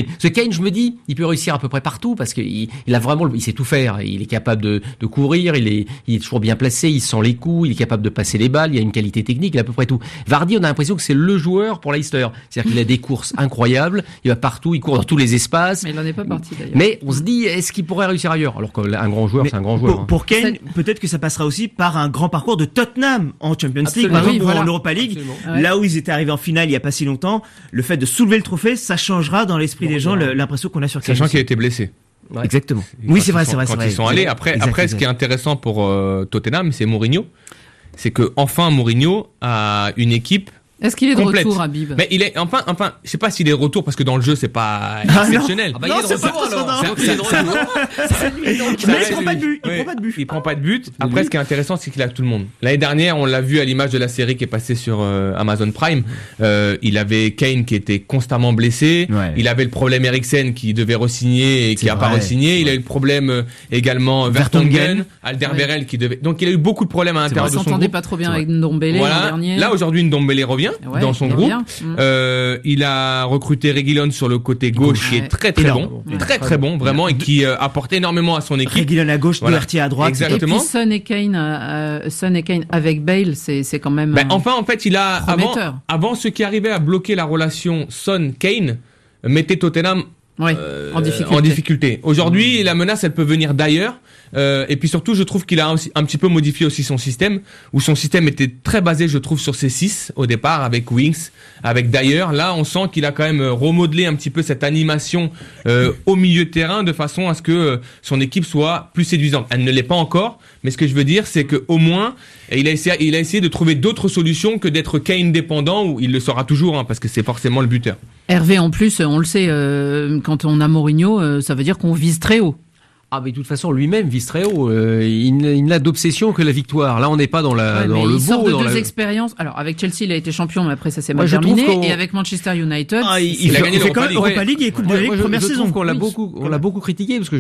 Kane. Ce Kane, je me dis, il peut réussir à peu près partout parce qu'il a vraiment, il sait tout faire. Il est capable de courir, il est toujours bien placé, il sent les coups, il est capable de passer les balles, il a une qualité technique, il a à peu près tout. Vardy, on a l'impression que c'est le joueur pour Leicester. C'est-à-dire qu'il a des courses incroyables, il va partout, il court dans tous les espaces. Mais il n'en est pas parti d'ailleurs. Mais on se dit, est-ce qu'il pourrait réussir ailleurs? Alors qu'un grand joueur, c'est un grand joueur. Pour Kane, peut-être que ça passera aussi par un grand parcours de Tottenham en Champions League, par exemple, en Europa League. Là où ils étaient arrivés en finale il y a pas si longtemps, le fait de soulever le trophée, ça changera dans l'esprit des gens l'impression qu'on a sur Kane. Sachant qu'il a été blessé. Ouais. Exactement. Oui, c'est vrai. Quand ils sont allés, après, ce qui est intéressant pour Tottenham, c'est Mourinho. C'est que enfin Mourinho a une équipe. Est-ce qu'il est complète. de retour, Habib? Mais il est enfin, je sais pas s'il est de retour parce que dans le jeu c'est pas exceptionnel. Non, c'est pas alors. Mais il prend pas de but. Il prend pas de but. Après, ce qui est intéressant, c'est qu'il a tout le monde. L'année dernière, on l'a vu à l'image de la série qui est passée sur Amazon Prime. Il avait Kane qui était constamment blessé. Ouais. Il avait le problème Eriksen qui devait re-signer et qui a pas re-signé. Il a eu le problème également Vertonghen, Alderweireld qui devait. Donc il a eu beaucoup de problèmes à l'intérieur de son groupe. Il s'entendait pas trop bien avec Ndombele l'an dernier. Là aujourd'hui, Ndombele revient dans son groupe. Il a recruté Reguilón sur le côté gauche qui est très très bon vraiment et qui apporte énormément à son équipe. Reguilón à gauche, Doherty à droite. Exactement. Et puis Son et Kane avec Bale, c'est quand même enfin en fait, il a avant ce qui arrivait à bloquer la relation Son-Kane mettait Tottenham en difficulté. Aujourd'hui, la menace, elle peut venir d'ailleurs. Et puis surtout, je trouve qu'il a un petit peu modifié aussi son système, où son système était très basé, je trouve, sur ses 6 au départ, avec Winks, avec Dyer. Là, on sent qu'il a quand même remodelé un petit peu cette animation au milieu de terrain, de façon à ce que son équipe soit plus séduisante. Elle ne l'est pas encore, mais ce que je veux dire, c'est que au moins, il a essayé de trouver d'autres solutions que d'être Kane dépendant, où il le sera toujours, parce que c'est forcément le buteur. Hervé, en plus, on le sait, quand on a Mourinho, ça veut dire qu'on vise très haut. Ah, mais de toute façon, lui-même vise très haut. Il n'a d'obsession que la victoire. Là, on n'est pas dans le beau. Il sort de deux expériences. Alors, avec Chelsea, il a été champion, mais après, ça s'est mal terminé. Et avec Manchester United, il a gagné l'Europa League et Coupe de la Ligue première saison. On l'a beaucoup critiqué parce que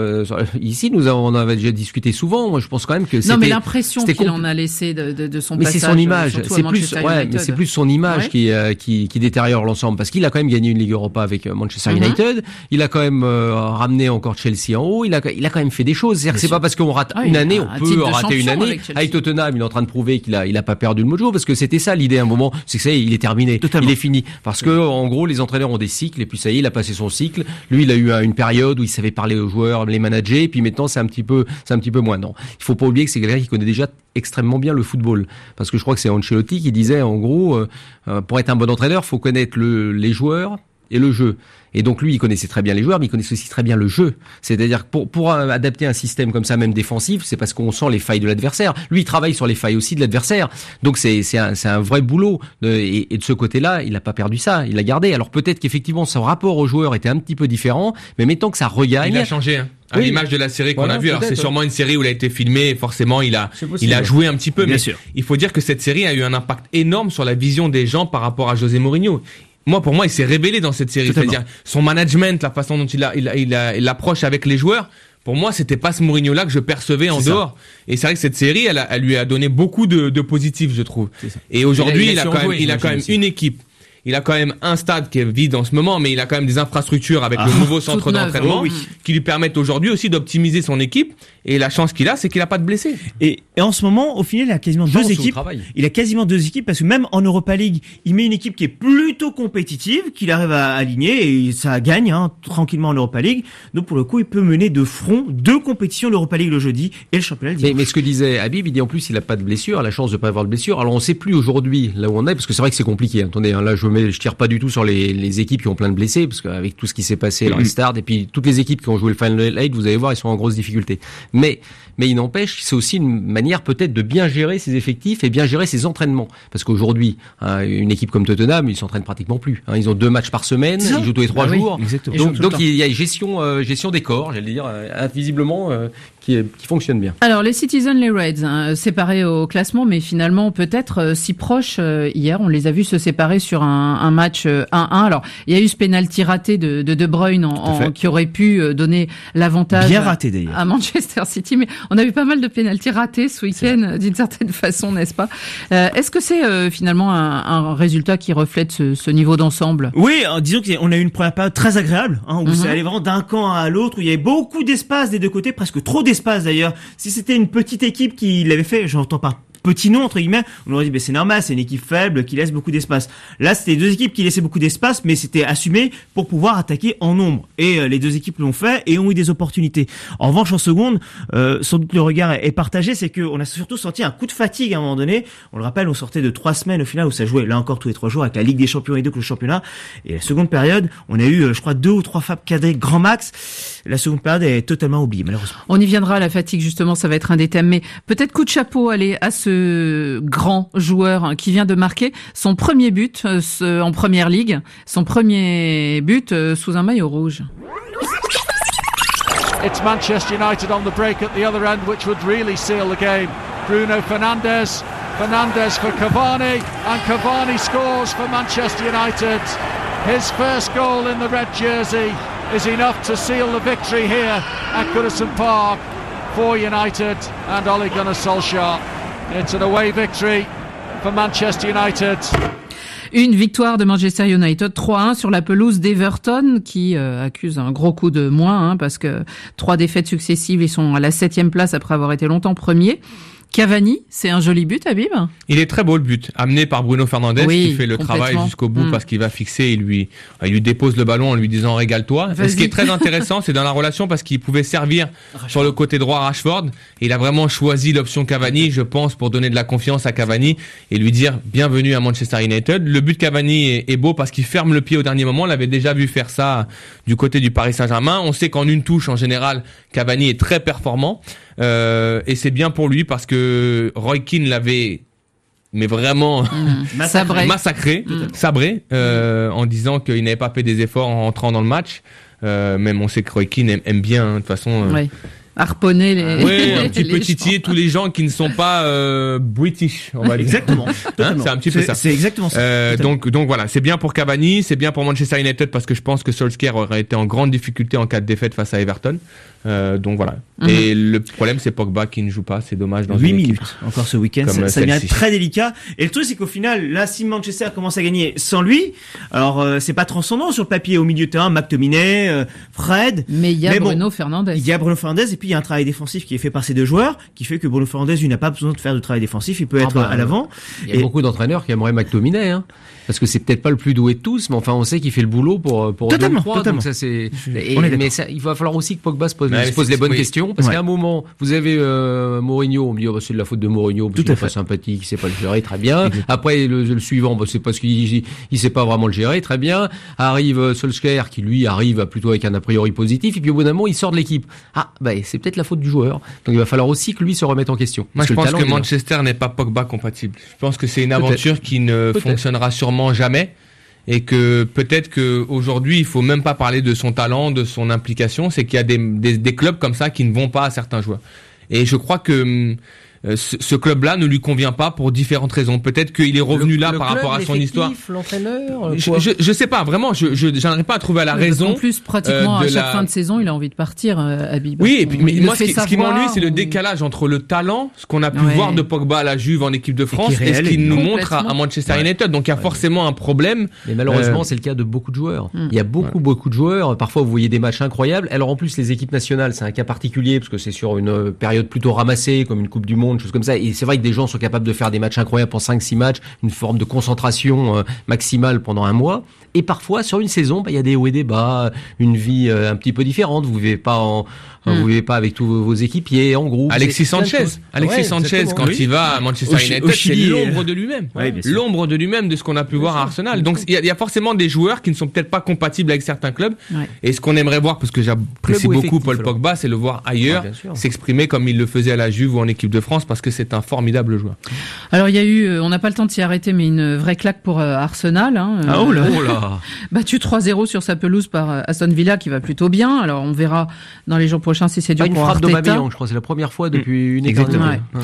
ici, on avait déjà discuté souvent. Moi, je pense quand même que c'était. Non, mais l'impression qu'il en a laissé de son passage. Mais c'est son image. C'est plus son image qui détériore l'ensemble parce qu'il a quand même gagné une Ligue Europa avec Manchester United. Il a quand même ramené encore Chelsea en haut. Il a quand même fait des choses. C'est-à-dire que c'est pas parce qu'on rate une année, on peut rater une année. Avec Tottenham, il est en train de prouver qu'il a pas perdu le mojo parce que c'était ça l'idée à un moment. C'est que ça y est, il est terminé. Totalement. Il est fini. Parce que, en gros, les entraîneurs ont des cycles et puis ça y est, il a passé son cycle. Lui, il a eu une période où il savait parler aux joueurs, les manager et puis maintenant, c'est un petit peu moins. Non. Il faut pas oublier que c'est quelqu'un qui connaît déjà extrêmement bien le football. Parce que je crois que c'est Ancelotti qui disait, en gros, pour être un bon entraîneur, faut connaître les joueurs et le jeu. Et donc lui, il connaissait très bien les joueurs, mais il connaissait aussi très bien le jeu. C'est-à-dire que pour adapter un système comme ça, même défensif, c'est parce qu'on sent les failles de l'adversaire. Lui, il travaille sur les failles aussi de l'adversaire. Donc c'est un vrai boulot. Et de ce côté-là, il n'a pas perdu ça, il l'a gardé. Alors peut-être qu'effectivement, son rapport aux joueurs était un petit peu différent, mais mettons que ça regagne. Il a changé, À l'image de la série qu'on a vue. Alors c'est sûrement une série où il a été filmé, et forcément il a joué un petit peu. Bien mais sûr. Il faut dire que cette série a eu un impact énorme sur la vision des gens par rapport à José Mourinho. Pour moi, il s'est révélé dans cette série. Totalement. C'est-à-dire son management, la façon dont il approche avec les joueurs. Pour moi, c'était pas ce Mourinho-là que je percevais en dehors. Et c'est vrai que cette série, elle lui a donné beaucoup de positifs, je trouve. Et aujourd'hui, il a quand même une équipe. Il a quand même un stade qui est vide en ce moment, mais il a quand même des infrastructures avec le nouveau centre d'entraînement qui lui permettent aujourd'hui aussi d'optimiser son équipe. Et la chance qu'il a, c'est qu'il a pas de blessés. Et en ce moment, au final, il a quasiment deux équipes. Il a quasiment deux équipes parce que même en Europa League, il met une équipe qui est plutôt compétitive, qu'il arrive à aligner et ça gagne tranquillement en Europa League. Donc pour le coup, il peut mener de front deux compétitions, l'Europa League le jeudi et le championnat le dimanche. Mais ce que disait Habib, il dit en plus, il a pas de blessure, la chance de pas avoir de blessure. Alors on sait plus aujourd'hui là où on est parce que c'est vrai que c'est compliqué. Attendez, là je tire pas du tout sur les équipes qui ont plein de blessés parce qu'avec tout ce qui s'est passé, le restart et puis toutes les équipes qui ont joué le Final 8, vous allez voir, ils sont en grosse difficulté. Mais il n'empêche, c'est aussi une manière peut-être de bien gérer ses effectifs et bien gérer ses entraînements. Parce qu'aujourd'hui, une équipe comme Tottenham, ils s'entraînent pratiquement plus. Ils ont 2 matchs par semaine, ils jouent tous les 3 jours. Exactement. Donc il y a une gestion des corps, j'allais dire, visiblement, qui fonctionne bien. Alors les Citizens, les Reds, séparés au classement, mais finalement peut-être si proches. Hier, on les a vus se séparer sur un match 1-1. Alors il y a eu ce pénalty raté de Bruyne qui aurait pu donner l'avantage bien raté, d'ailleurs, à Manchester City, mais on a eu pas mal de pénalty ratés ce week-end d'une certaine façon, n'est-ce pas? Est-ce que c'est finalement un résultat qui reflète ce niveau d'ensemble? Oui, disons qu'on a eu une première période très agréable, où c'est allé vraiment d'un camp à l'autre, où il y avait beaucoup d'espace des deux côtés, presque trop d'espace d'ailleurs. Si c'était une petite équipe qui l'avait fait, j'entends par petit nom entre guillemets, on aurait dit c'est normal, c'est une équipe faible qui laisse beaucoup d'espace. Là, c'était deux équipes qui laissaient beaucoup d'espace, mais c'était assumé pour pouvoir attaquer en nombre. Et les deux équipes l'ont fait et ont eu des opportunités. En revanche, en seconde, sans doute le regard est partagé, c'est qu'on a surtout senti un coup de fatigue à un moment donné. On le rappelle, on sortait de 3 semaines au final où ça jouait là encore tous les 3 jours avec la Ligue des Champions et donc le championnat. Et la seconde période, on a eu, je crois, 2 ou 3 frappes cadrées grand max. La seconde période est totalement oubliée, malheureusement. On y viendra, la fatigue, justement, ça va être un des thèmes. Mais peut-être coup de chapeau, allez, à ce grand joueur qui vient de marquer son premier but en Première Ligue, son premier but sous un maillot rouge. It's Manchester United on the break at the other end, which would really seal the game. Bruno Fernandes for Cavani, and Cavani scores for Manchester United. His first goal in the red jersey is enough to seal the victory here at Goodison Park for United and Ole Gunnar Solskjaer. It's an away victory for Manchester United. Une victoire de Manchester United 3-1 sur la pelouse d'Everton qui accuse un gros coup de moins parce que 3 défaites successives, ils sont à la 7e place après avoir été longtemps premiers. Cavani, c'est un joli but, Habib. Il est très beau le but, amené par Bruno Fernandes qui fait le travail jusqu'au bout parce qu'il va fixer, il lui dépose le ballon en lui disant régale-toi. Et ce qui est très intéressant, c'est dans la relation parce qu'il pouvait servir sur le côté droit Rashford. Et il a vraiment choisi l'option Cavani, je pense, pour donner de la confiance à Cavani et lui dire bienvenue à Manchester United. Le but de Cavani est beau parce qu'il ferme le pied au dernier moment. On l'avait déjà vu faire ça du côté du Paris Saint-Germain. On sait qu'en une touche, en général, Cavani est très performant. Et c'est bien pour lui parce que Roy Keane l'avait vraiment sabré en disant qu'il n'avait pas fait des efforts en rentrant dans le match. Même on sait que Roy Keane aime bien de toute façon harponner les un petit peu titiller tous les gens qui ne sont pas british, on va dire. Exactement. C'est un petit peu ça. C'est exactement ça. Donc voilà, c'est bien pour Cavani, c'est bien pour Manchester United parce que je pense que Solskjaer aurait été en grande difficulté en cas de défaite face à Everton. Donc voilà. Et le problème, c'est Pogba qui ne joue pas. C'est dommage dans 8 minutes encore ce week-end. Ça devient très délicat. Et le truc, c'est qu'au final, là, si Manchester commence à gagner sans lui, alors c'est pas transcendant sur le papier au milieu de terrain, McTominay, Fred. Mais il y a Bruno Fernandes. Il y a Bruno Fernandes et puis il y a un travail défensif qui est fait par ces deux joueurs, qui fait que Bruno Fernandes, il n'a pas besoin de faire de travail défensif. Il peut être à l'avant. Il y a beaucoup d'entraîneurs qui aimeraient McTominay, parce que c'est peut-être pas le plus doué de tous, mais enfin on sait qu'il fait le boulot pour totalement. Donc ça c'est. Mais ça, il va falloir aussi que Pogba se pose les bonnes questions, parce qu'à un moment vous avez Mourinho, on me dit c'est de la faute de Mourinho, parce qu'il est pas sympathique, il sait pas le gérer, très bien. Après le suivant, c'est parce qu'il sait pas vraiment le gérer, très bien. Arrive Solskjaer qui lui arrive plutôt avec un a priori positif, et puis au bout d'un moment il sort de l'équipe. C'est peut-être la faute du joueur. Donc il va falloir aussi que lui se remette en question. Moi je pense que Manchester n'est pas Pogba compatible. Je pense que c'est une aventure qui ne fonctionnera sûrement jamais. Et que peut-être que aujourd'hui il faut même pas parler de son talent, de son implication, c'est qu'il y a des clubs comme ça qui ne vont pas à certains joueurs. Et je crois que ce club-là ne lui convient pas pour différentes raisons. Peut-être qu'il est revenu là par rapport à son histoire. L'entraîneur, je sais pas vraiment. Je n'arrive pas à trouver la raison. En plus, pratiquement à chaque fin de saison, il a envie de partir, Habib. Oui, et puis mais moi, ce qui m'ennuie, c'est le décalage entre le talent, ce qu'on a pu voir de Pogba à la Juve en équipe de France, et ce qu'il nous montre à Manchester United. Donc il y a forcément un problème. Mais malheureusement, c'est le cas de beaucoup de joueurs. Il y a beaucoup de joueurs. Parfois, vous voyez des matchs incroyables. Alors en plus, les équipes nationales, c'est un cas particulier parce que c'est sur une période plutôt ramassée, comme une Coupe du Monde, choses comme ça. Et c'est vrai que des gens sont capables de faire des matchs incroyables pour 5-6 matchs, une forme de concentration maximale pendant un mois. Et parfois, sur une saison, il y a des hauts et des bas, une vie un petit peu différente. Vous vivez pas vous vivez pas avec tous vos équipiers en groupe. Alexis Sanchez, quand il va à Manchester United, c'est l'ombre de lui-même. L'ombre de lui-même de ce qu'on a pu voir à Arsenal. Donc, il y a forcément des joueurs qui ne sont peut-être pas compatibles avec certains clubs. Et ce qu'on aimerait voir, parce que j'apprécie beaucoup Paul Pogba, c'est le voir ailleurs, s'exprimer comme il le faisait à la Juve ou en équipe de France. confiance parce que c'est un formidable joueur. Alors il y a eu, on n'a pas le temps de s'y arrêter, mais une vraie claque pour Arsenal. Oh là. Battu 3-0 sur sa pelouse par Aston Villa qui va plutôt bien. Alors on verra dans les jours prochains si c'est dur pour Arteta. Une frappe d'Aubameyang, je crois, c'est la première fois depuis une éternité.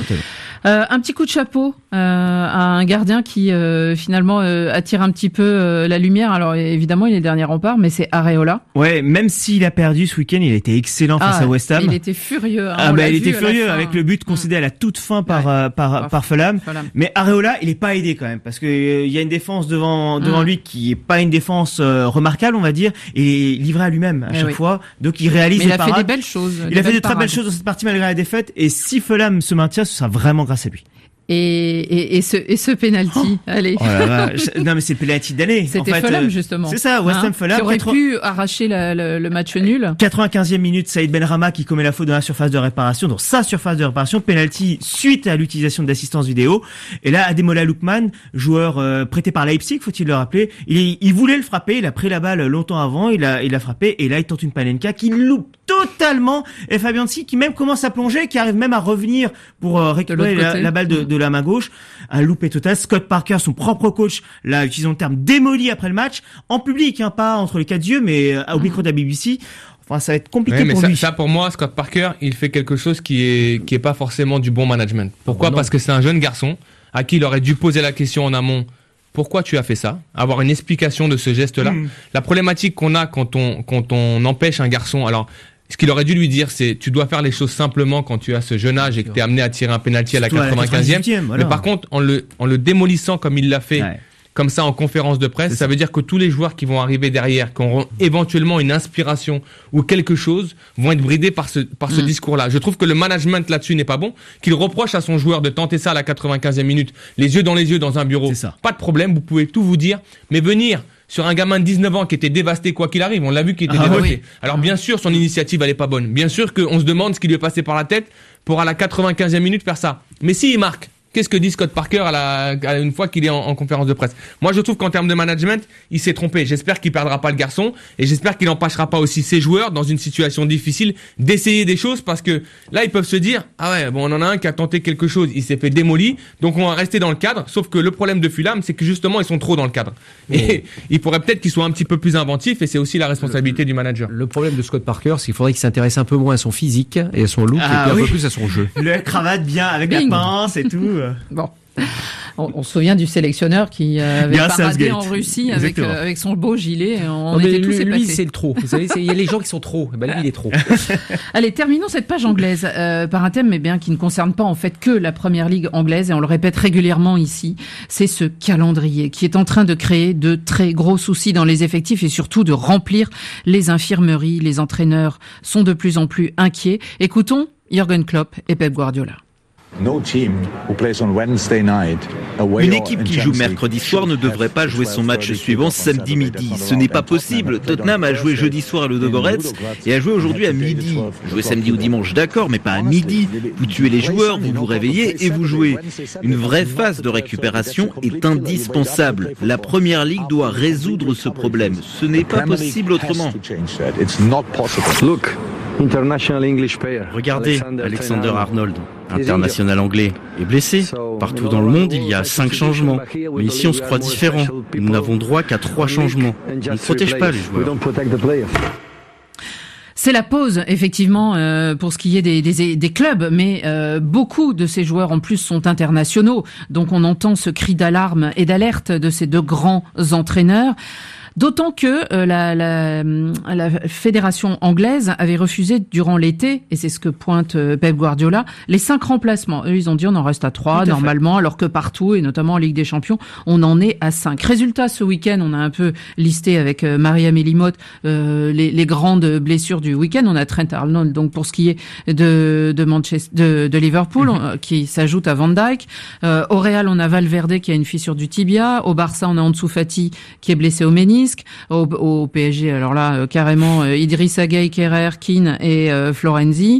Un petit coup de chapeau à un gardien qui finalement attire un petit peu la lumière. Alors évidemment il est le dernier rempart, mais c'est Areola. Ouais, même s'il a perdu ce week-end, il a été excellent face à West Ham. Il était furieux. Il était furieux avec le but concédé à la toute fin par Fulham. Mais Areola, il est pas aidé quand même parce que il y a une défense devant lui qui est pas une défense remarquable, on va dire, et livré à lui-même à chaque fois. Donc il réalise des parades. Il a fait des belles choses. Il a fait de très belles choses dans cette partie malgré la défaite. Et si Fulham se maintient, ce sera vraiment grâce à lui. Et ce penalty, allez. Oh là là. Non mais c'est le penalty d'année. C'était Fulham justement. C'est ça, West Ham Fulham. Qui aurait pu arracher le match nul. 95e minute, Saïd Benrahma qui commet la faute dans la surface de réparation, dans sa surface de réparation, penalty suite à l'utilisation d'assistance vidéo. Et là, Ademola Lookman, joueur prêté par Leipzig, faut-il le rappeler, il voulait le frapper, il a pris la balle longtemps avant, il a frappé, et là il tente une panenka qui loupe totalement, et Fabianski qui même commence à plonger, qui arrive même à revenir pour récupérer la balle de la main gauche. Un loupé total. Scott Parker, son propre coach, l'a utilisé le terme démoli après le match, en public, pas entre les quatre yeux, mais au micro de la BBC. Enfin, ça va être compliqué pour lui. Ça, pour moi, Scott Parker, il fait quelque chose qui est pas forcément du bon management. Pourquoi? Parce que c'est un jeune garçon à qui il aurait dû poser la question en amont. Pourquoi tu as fait ça? Avoir une explication de ce geste-là. La problématique qu'on a quand on empêche un garçon, alors, ce qu'il aurait dû lui dire, c'est tu dois faire les choses simplement quand tu as ce jeune âge et que tu es amené à tirer un penalty à la 95e. Voilà. Mais par contre, en le démolissant comme il l'a fait, comme ça en conférence de presse, ça veut dire que tous les joueurs qui vont arriver derrière, qui auront éventuellement une inspiration ou quelque chose, vont être bridés par ce discours-là. Je trouve que le management là-dessus n'est pas bon, qu'il reproche à son joueur de tenter ça à la 95e minute, les yeux dans un bureau. Pas de problème, vous pouvez tout vous dire, mais venir sur un gamin de 19 ans qui était dévasté quoi qu'il arrive, on l'a vu qu'il était dévasté. Oui. Alors bien sûr, son initiative elle est pas bonne. Bien sûr qu'on se demande ce qui lui est passé par la tête pour à la 95e minute faire ça. Mais s'il marque, qu'est-ce que dit Scott Parker une fois qu'il est en conférence de presse? Moi, je trouve qu'en termes de management, il s'est trompé. J'espère qu'il perdra pas le garçon et j'espère qu'il n'empêchera pas aussi ses joueurs dans une situation difficile d'essayer des choses parce que là, ils peuvent se dire on en a un qui a tenté quelque chose, il s'est fait démolir, donc on va rester dans le cadre. Sauf que le problème de Fulham, c'est que justement, ils sont trop dans le cadre. Et il pourrait peut-être qu'ils soient un petit peu plus inventifs et c'est aussi la responsabilité du manager. Le problème de Scott Parker, c'est qu'il faudrait qu'il s'intéresse un peu moins à son physique et à son look et un peu plus à son jeu. Le cravate bien avec la pince et tout. Bon. On se souvient du sélectionneur qui avait paradé en Russie avec son beau gilet. On était tous épatés. Lui, c'est le trop. Vous savez, il y a les gens qui sont trop. Lui, il est trop. Allez, terminons cette page anglaise par un thème qui ne concerne pas en fait que la première ligue anglaise et on le répète régulièrement ici. C'est ce calendrier qui est en train de créer de très gros soucis dans les effectifs et surtout de remplir les infirmeries. Les entraîneurs sont de plus en plus inquiets. Écoutons Jürgen Klopp et Pep Guardiola. Une équipe qui joue mercredi soir ne devrait pas jouer son match suivant samedi midi. Ce n'est pas possible. Tottenham a joué jeudi soir à Ludogorets et a joué aujourd'hui à midi. Jouer samedi ou dimanche, d'accord, mais pas à midi. Vous tuez les joueurs, vous vous réveillez et vous jouez. Une vraie phase de récupération est indispensable. La Première Ligue doit résoudre ce problème. Ce n'est pas possible autrement. Regardez, Alexander Arnold, international anglais, est blessé. Partout dans le monde, il y a 5 changements. Mais ici, on se croit différent. Nous n'avons droit qu'à 3 changements. On ne protège pas les joueurs. C'est la pause, effectivement, pour ce qui est des clubs, mais beaucoup de ces joueurs, en plus, sont internationaux. Donc, on entend ce cri d'alarme et d'alerte de ces deux grands entraîneurs. D'autant que la fédération anglaise avait refusé durant l'été, et c'est ce que pointe Pep Guardiola, les 5 remplacements. Eux, ils ont dit on en reste à 3 normalement, alors que partout, et notamment en Ligue des Champions, on en est à 5. Résultat, ce week-end, on a un peu listé avec Marie-Amélie Motte les grandes blessures du week-end. On a Trent Arnold, donc pour ce qui est de Liverpool, qui s'ajoute à Van Dijk. Au Real, on a Valverde qui a une fissure du tibia. Au Barça, on a Ansu Fati qui est blessé au ménisque. Au PSG, alors là, carrément, Idrissa Gueye, Kerrer, Keane et Florenzi.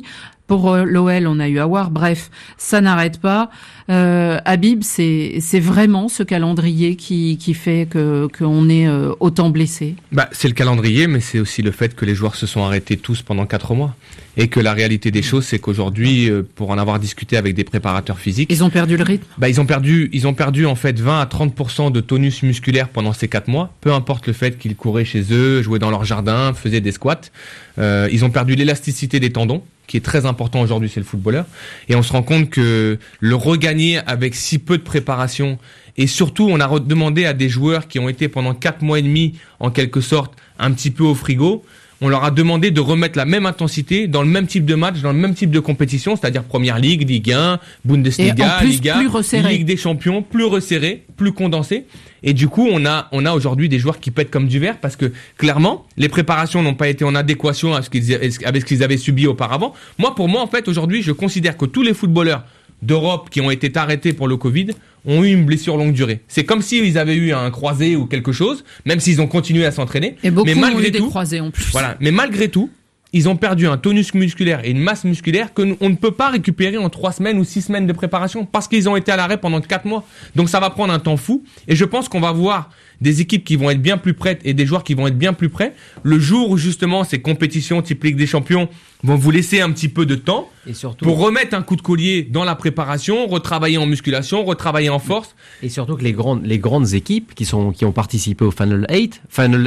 Pour l'OL, on a eu Aouar. Bref, ça n'arrête pas. Habib, c'est vraiment ce calendrier qui fait qu'on est autant blessé. C'est le calendrier, mais c'est aussi le fait que les joueurs se sont arrêtés tous pendant 4 mois. Et que la réalité des choses, c'est qu'aujourd'hui, pour en avoir discuté avec des préparateurs physiques, ils ont perdu le rythme. Ils ont perdu en fait 20 à 30% de tonus musculaire pendant ces 4 mois. Peu importe le fait qu'ils couraient chez eux, jouaient dans leur jardin, faisaient des squats. Ils ont perdu l'élasticité des tendons, qui est très important aujourd'hui chez le footballeur. Et on se rend compte que le regagner avec si peu de préparation, et surtout on a demandé à des joueurs qui ont été pendant 4 mois et demi, en quelque sorte, un petit peu au frigo, on leur a demandé de remettre la même intensité dans le même type de match, dans le même type de compétition, c'est-à-dire Première Ligue, Ligue 1, Bundesliga, Liga, Ligue des Champions, plus resserré, plus condensé. Et du coup, on a aujourd'hui des joueurs qui pètent comme du verre parce que clairement, les préparations n'ont pas été en adéquation avec ce qu'ils avaient subi auparavant. Pour moi, en fait, aujourd'hui, je considère que tous les footballeurs d'Europe qui ont été arrêtés pour le Covid ont eu une blessure longue durée. C'est comme s'ils avaient eu un croisé ou quelque chose, même s'ils ont continué à s'entraîner. Et beaucoup mais malgré ont eu des tout, croisés en plus. Voilà. Mais malgré tout, ils ont perdu un tonus musculaire et une masse musculaire que on ne peut pas récupérer en 3 semaines ou 6 semaines de préparation parce qu'ils ont été à l'arrêt pendant 4 mois. Donc ça va prendre un temps fou et je pense qu'on va voir des équipes qui vont être bien plus prêtes et des joueurs qui vont être bien plus prêts le jour où justement ces compétitions type Ligue des Champions vont vous laisser un petit peu de temps et surtout, pour remettre un coup de collier dans la préparation, retravailler en musculation, retravailler en force. Et surtout que les grandes équipes qui ont participé au Final 8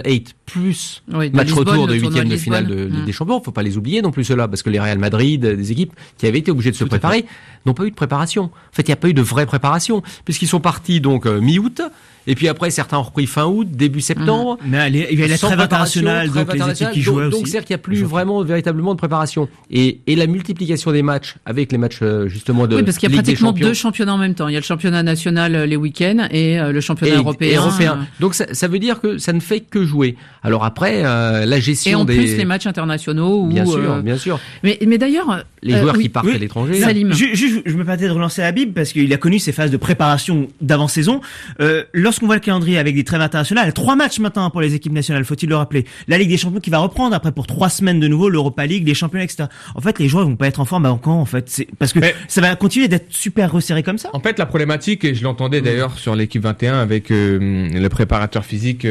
plus match retour de 8e de finale de Ligue des Champions, faut pas les oublier non plus ceux-là, parce que les Real Madrid, des équipes qui avaient été obligées de se préparer, n'ont pas eu de préparation. En fait, il n'y a pas eu de vraie préparation, puisqu'ils sont partis donc mi-août, et puis après certains ont repris fin août, début septembre. Mais il y a la trêve internationale, donc les équipes qui jouaient aussi. Donc c'est-à-dire qu'il n'y a plus vraiment véritablement de préparation. Et la multiplication des matchs avec les matchs justement de Ligue des Champions. Oui, parce qu'il y a pratiquement 2 championnats en même temps. Il y a le championnat national les week-ends et le championnat européen. Donc ça veut dire que ça ne fait que jouer. Alors après, la gestion et en plus les matchs internationaux. Bien sûr. Mais d'ailleurs, les joueurs qui partent à l'étranger. Salim. Je me permettais de relancer Habib parce qu'il a connu ces phases de préparation d'avant-saison. Lorsqu'on voit le calendrier avec des trêves internationales, 3 matchs maintenant pour les équipes nationales, faut-il le rappeler. La Ligue des Champions qui va reprendre après pour 3 semaines de nouveau, l'Europa League, les championnats, etc. En fait, les joueurs vont pas être en forme avant quand, en fait. C'est parce que ça va continuer d'être super resserré comme ça. En fait, la problématique, et je l'entendais d'ailleurs sur l'équipe 21 avec le préparateur physique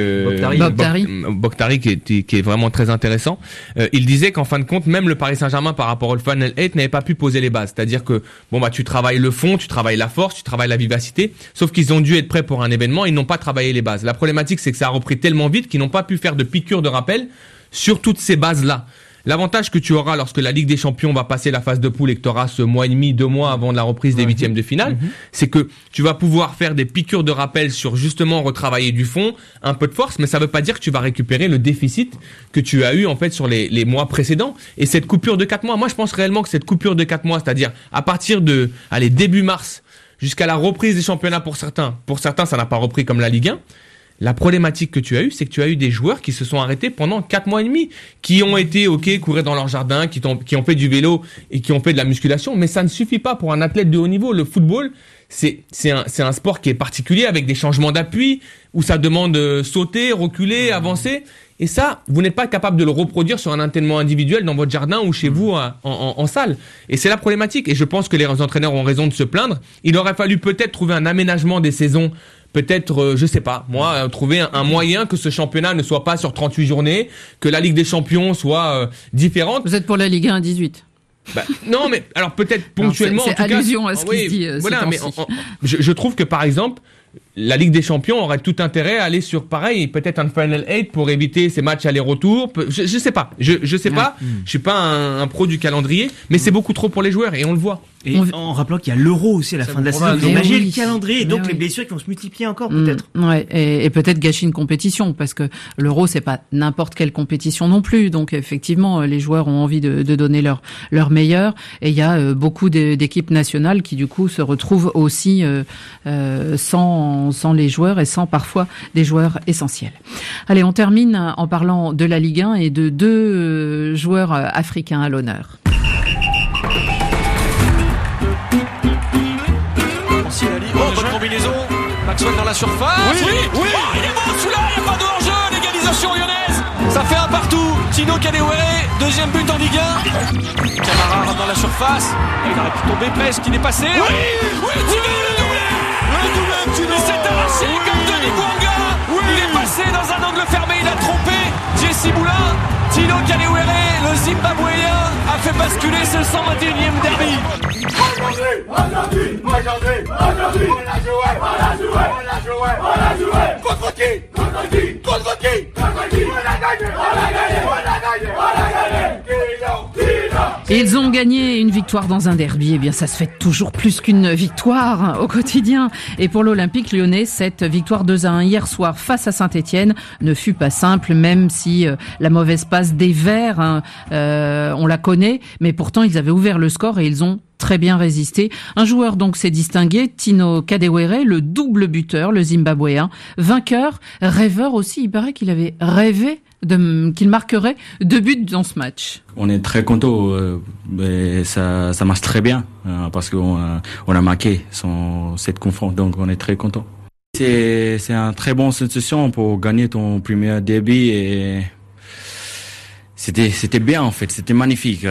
Bokhtari qui est vraiment très intéressant. Il disait qu'en fin de compte, même le Paris Saint-Germain par rapport au Final 8 n'avait pas pu poser les bases. C'est-à-dire que tu travailles le fond, tu travailles la force, tu travailles la vivacité, sauf qu'ils ont dû être prêts pour un événement, ils n'ont pas travaillé les bases. La problématique, c'est que ça a repris tellement vite qu'ils n'ont pas pu faire de piqûres de rappel sur toutes ces bases-là. L'avantage que tu auras lorsque la Ligue des Champions va passer la phase de poule et que tu auras ce mois et demi, 2 mois avant la reprise des 8e de finale, c'est que tu vas pouvoir faire des piqûres de rappel sur justement retravailler du fond, un peu de force, mais ça veut pas dire que tu vas récupérer le déficit que tu as eu en fait sur les mois précédents. Et cette coupure de 4 mois, moi je pense réellement que cette coupure de 4 mois, c'est-à-dire à partir de début mars jusqu'à la reprise des championnats pour certains ça n'a pas repris comme la Ligue 1. La problématique que tu as eue, c'est que tu as eu des joueurs qui se sont arrêtés pendant 4 mois et demi, qui ont été, courir dans leur jardin, qui ont fait du vélo et qui ont fait de la musculation, mais ça ne suffit pas pour un athlète de haut niveau. Le football, c'est un sport qui est particulier avec des changements d'appui, où ça demande sauter, reculer, avancer. Et ça, vous n'êtes pas capable de le reproduire sur un entraînement individuel dans votre jardin ou chez vous en salle. Et c'est la problématique. Et je pense que les entraîneurs ont raison de se plaindre. Il aurait fallu peut-être trouver un aménagement des saisons. Peut-être, je sais pas, trouver un moyen que ce championnat ne soit pas sur 38 journées, que la Ligue des Champions soit différente. Vous êtes pour la Ligue 1 18 ? Non, mais alors peut-être ponctuellement. C'est allusion à ce qui se dit. Voilà, mais je trouve que par exemple, la Ligue des Champions aurait tout intérêt à aller sur pareil, peut-être un Final 8 pour éviter ces matchs aller-retour. Je sais pas. Je sais pas. Je suis pas un pro du calendrier, mais c'est beaucoup trop pour les joueurs et on le voit. Et en rappelant qu'il y a l'Euro aussi à la fin de la saison, imaginez le calendrier et donc les blessures qui vont se multiplier encore peut-être. Ouais, et peut-être gâcher une compétition parce que l'Euro c'est pas n'importe quelle compétition non plus. Donc effectivement, les joueurs ont envie de donner leur meilleur et il y a beaucoup d'équipes nationales qui du coup se retrouvent aussi sans les joueurs et sans parfois des joueurs essentiels. Allez, on termine en parlant de la Ligue 1 et de 2 joueurs africains à l'honneur. Bonne combinaison. Maxwell dans la surface. Oui. Oh, il est bon celui-là, il n'y a pas de hors-jeu, l'égalisation. attention lyonnaise, ça fait un partout. Tino Kadewere, deuxième but en Ligue 1. Camara rentre dans la surface, il aurait pu tomber presque, il est passé. Oui, Tino, le doublé, Tino. Il s'est arraché comme Denis Bouanga. Il est passé dans un angle fermé, il a trompé Jesse Moulin. Tino Kadewere, le Zimbabwéen, a fait basculer ce 121e derby. Aujourd'hui, on l'a joué. Contre qui? On a gagné. Et ils ont gagné une victoire dans un derby. Eh bien, ça se fait toujours plus qu'une victoire au quotidien. Et pour l'Olympique lyonnais, cette victoire 2-1 hier soir face à Saint-Etienne ne fut pas simple, même si la mauvaise passe des Verts, on la connaît. Mais pourtant, ils avaient ouvert le score et ils ont très bien résisté. Un joueur donc s'est distingué, Tino Kadewere, le double buteur, le Zimbabwéen, vainqueur, rêveur aussi. Il paraît qu'il avait rêvé qu'il marquerait 2 buts dans ce match. On est très content, ça marche très bien parce qu'on a marqué cette confrontation, donc on est très content. C'est une très bonne sensation pour gagner ton premier derby et c'était bien en fait, c'était magnifique.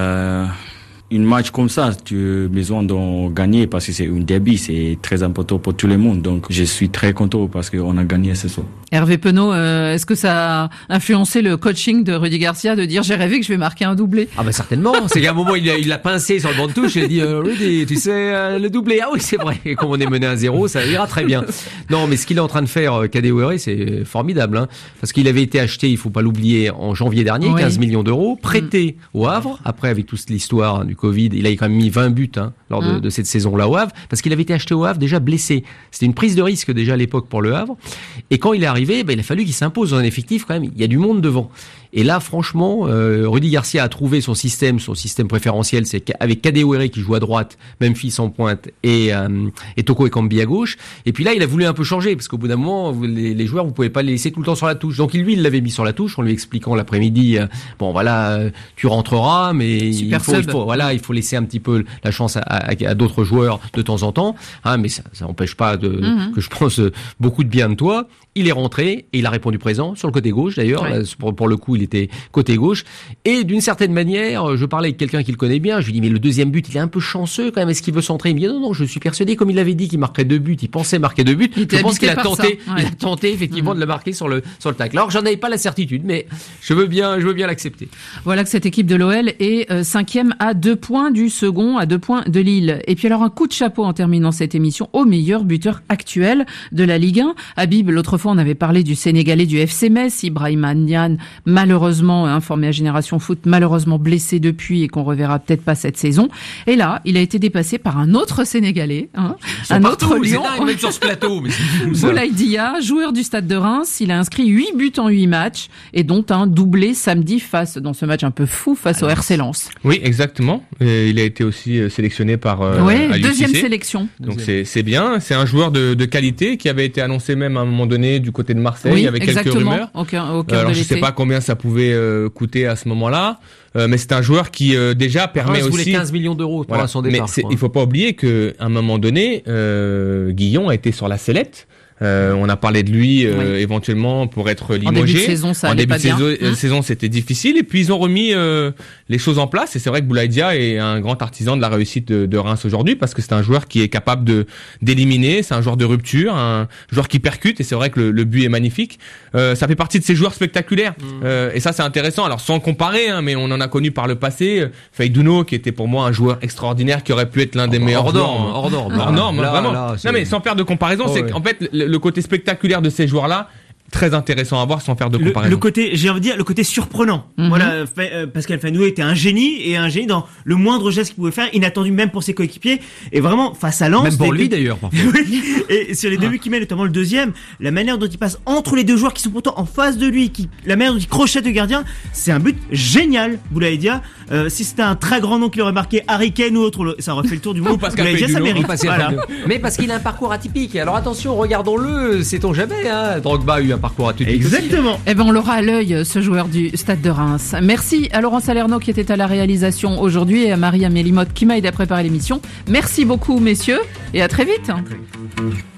Une match comme ça, tu as besoin de gagner parce que c'est une derby, c'est très important pour tout le monde. Donc, je suis très content parce qu'on a gagné ce soir. Hervé Penaud, est-ce que ça a influencé le coaching de Rudy Garcia de dire j'ai rêvé que je vais marquer un doublé? Ah bah certainement. C'est qu'à un moment il l'a pincé sur le banc de touche et il a dit Rudy, tu sais le doublé. Ah oui c'est vrai. Et comme on est mené 1-0, ça ira très bien. Non mais ce qu'il est en train de faire Kadewere, c'est formidable, hein, parce qu'il avait été acheté, il faut pas l'oublier, en janvier dernier, 15 millions d'euros, prêté au Havre. Après avec toute l'histoire du Covid, il a quand même mis 20 buts lors de cette saison-là au Havre, parce qu'il avait été acheté au Havre déjà blessé. C'était une prise de risque déjà à l'époque pour le Havre. Et quand il est arrivé, il a fallu qu'il s'impose dans un effectif quand même. Il y a du monde devant. Et là, franchement, Rudy Garcia a trouvé son système préférentiel, c'est avec Kadewere qui joue à droite, Memphis en pointe et Toko Ekambi à gauche. Et puis là, il a voulu un peu changer parce qu'au bout d'un moment, les joueurs, vous pouvez pas les laisser tout le temps sur la touche. Donc il l'avait mis sur la touche en lui expliquant l'après-midi, bon voilà, tu rentreras, mais il faut laisser un petit peu la chance à d'autres joueurs de temps en temps. Hein, mais ça n'empêche pas que je pense beaucoup de bien de toi. Il est rentré et il a répondu présent sur le côté gauche d'ailleurs. Ouais. Pour le coup, il était côté gauche. Et d'une certaine manière, je parlais avec quelqu'un qui le connaît bien. Je lui dis mais le deuxième but, il est un peu chanceux quand même. Est-ce qu'il veut centrer? Il me dit non, je suis persuadé. Comme il l'avait dit qu'il marquerait 2 buts, il pensait marquer 2 buts. Je pense qu'il a tenté. Ouais. Il a tenté effectivement de le marquer sur le tacle. Alors j'en avais pas la certitude, mais je veux bien l'accepter. Voilà que cette équipe de l'OL est 5e à 2 points du second, à 2 points de Lille. Et puis alors un coup de chapeau en terminant cette émission au meilleur buteur actuel de la Ligue 1. Habib, l'autre fois on avait parlé du Sénégalais du FC Metz, Ibrahima Niane, malheureusement formé à Génération Foot, malheureusement blessé depuis et qu'on reverra peut-être pas cette saison. Et là, il a été dépassé par un autre Sénégalais, un autre Lion. Même sur ce plateau, mais Boulaye Dia, joueur du Stade de Reims, il a inscrit 8 buts en 8 matchs et dont un doublé samedi dans ce match un peu fou face au RC Lens. Oui, exactement. Et il a été aussi sélectionné par deuxième sélection. Donc c'est bien, c'est un joueur de qualité qui avait été annoncé même à un moment donné du côté de Marseille avec quelques rumeurs. Alors je sais pas combien ça pouvait coûter à ce moment-là, mais c'est un joueur qui déjà permet aussi. Voulait 15 millions d'euros pour son départ. Mais il faut pas oublier que à un moment donné, Guillon a été sur la sellette. On a parlé de lui éventuellement pour être limogé. En début de saison, ça allait pas bien. Saison, c'était difficile. Et puis ils ont remis les choses en place. Et c'est vrai que Boulaye Dia est un grand artisan de la réussite de Reims aujourd'hui parce que c'est un joueur qui est capable d'éliminer. C'est un joueur de rupture, un joueur qui percute. Et c'est vrai que le but est magnifique. Ça fait partie de ces joueurs spectaculaires. Et ça, c'est intéressant. Alors sans comparer, mais on en a connu par le passé. Faïdouno, qui était pour moi un joueur extraordinaire, qui aurait pu être l'un des meilleurs hors norme, vraiment. Non mais sans faire de comparaison, c'est qu'en fait le côté spectaculaire de ces joueurs-là, très intéressant à voir sans faire de comparaison. Le côté surprenant. Voilà, Pascal Faïdouno était un génie dans le moindre geste qu'il pouvait faire, inattendu même pour ses coéquipiers, et vraiment face à Lens. Même pour lui d'ailleurs. Oui. Et sur les deux buts qu'il met, notamment le deuxième, la manière dont il passe entre les deux joueurs qui sont pourtant en face de lui, la manière dont il crochette le gardien, c'est un but génial. Boulaye Dia, si c'était un très grand nom qui l'aurait marqué, Harry Kane ou autre, ça aurait fait le tour du monde. Boulaye Dia, ça mérite. Voilà. Mais parce qu'il a un parcours atypique. Alors attention, regardons-le, sait-on jamais. Drogba a eu un parcours atypique. Exactement. Eh ben on l'aura à l'œil, ce joueur du Stade de Reims. Merci à Laurent Salerno qui était à la réalisation aujourd'hui et à Marie-Amélie Motte qui m'a aidé à préparer l'émission. Merci beaucoup messieurs et à très vite.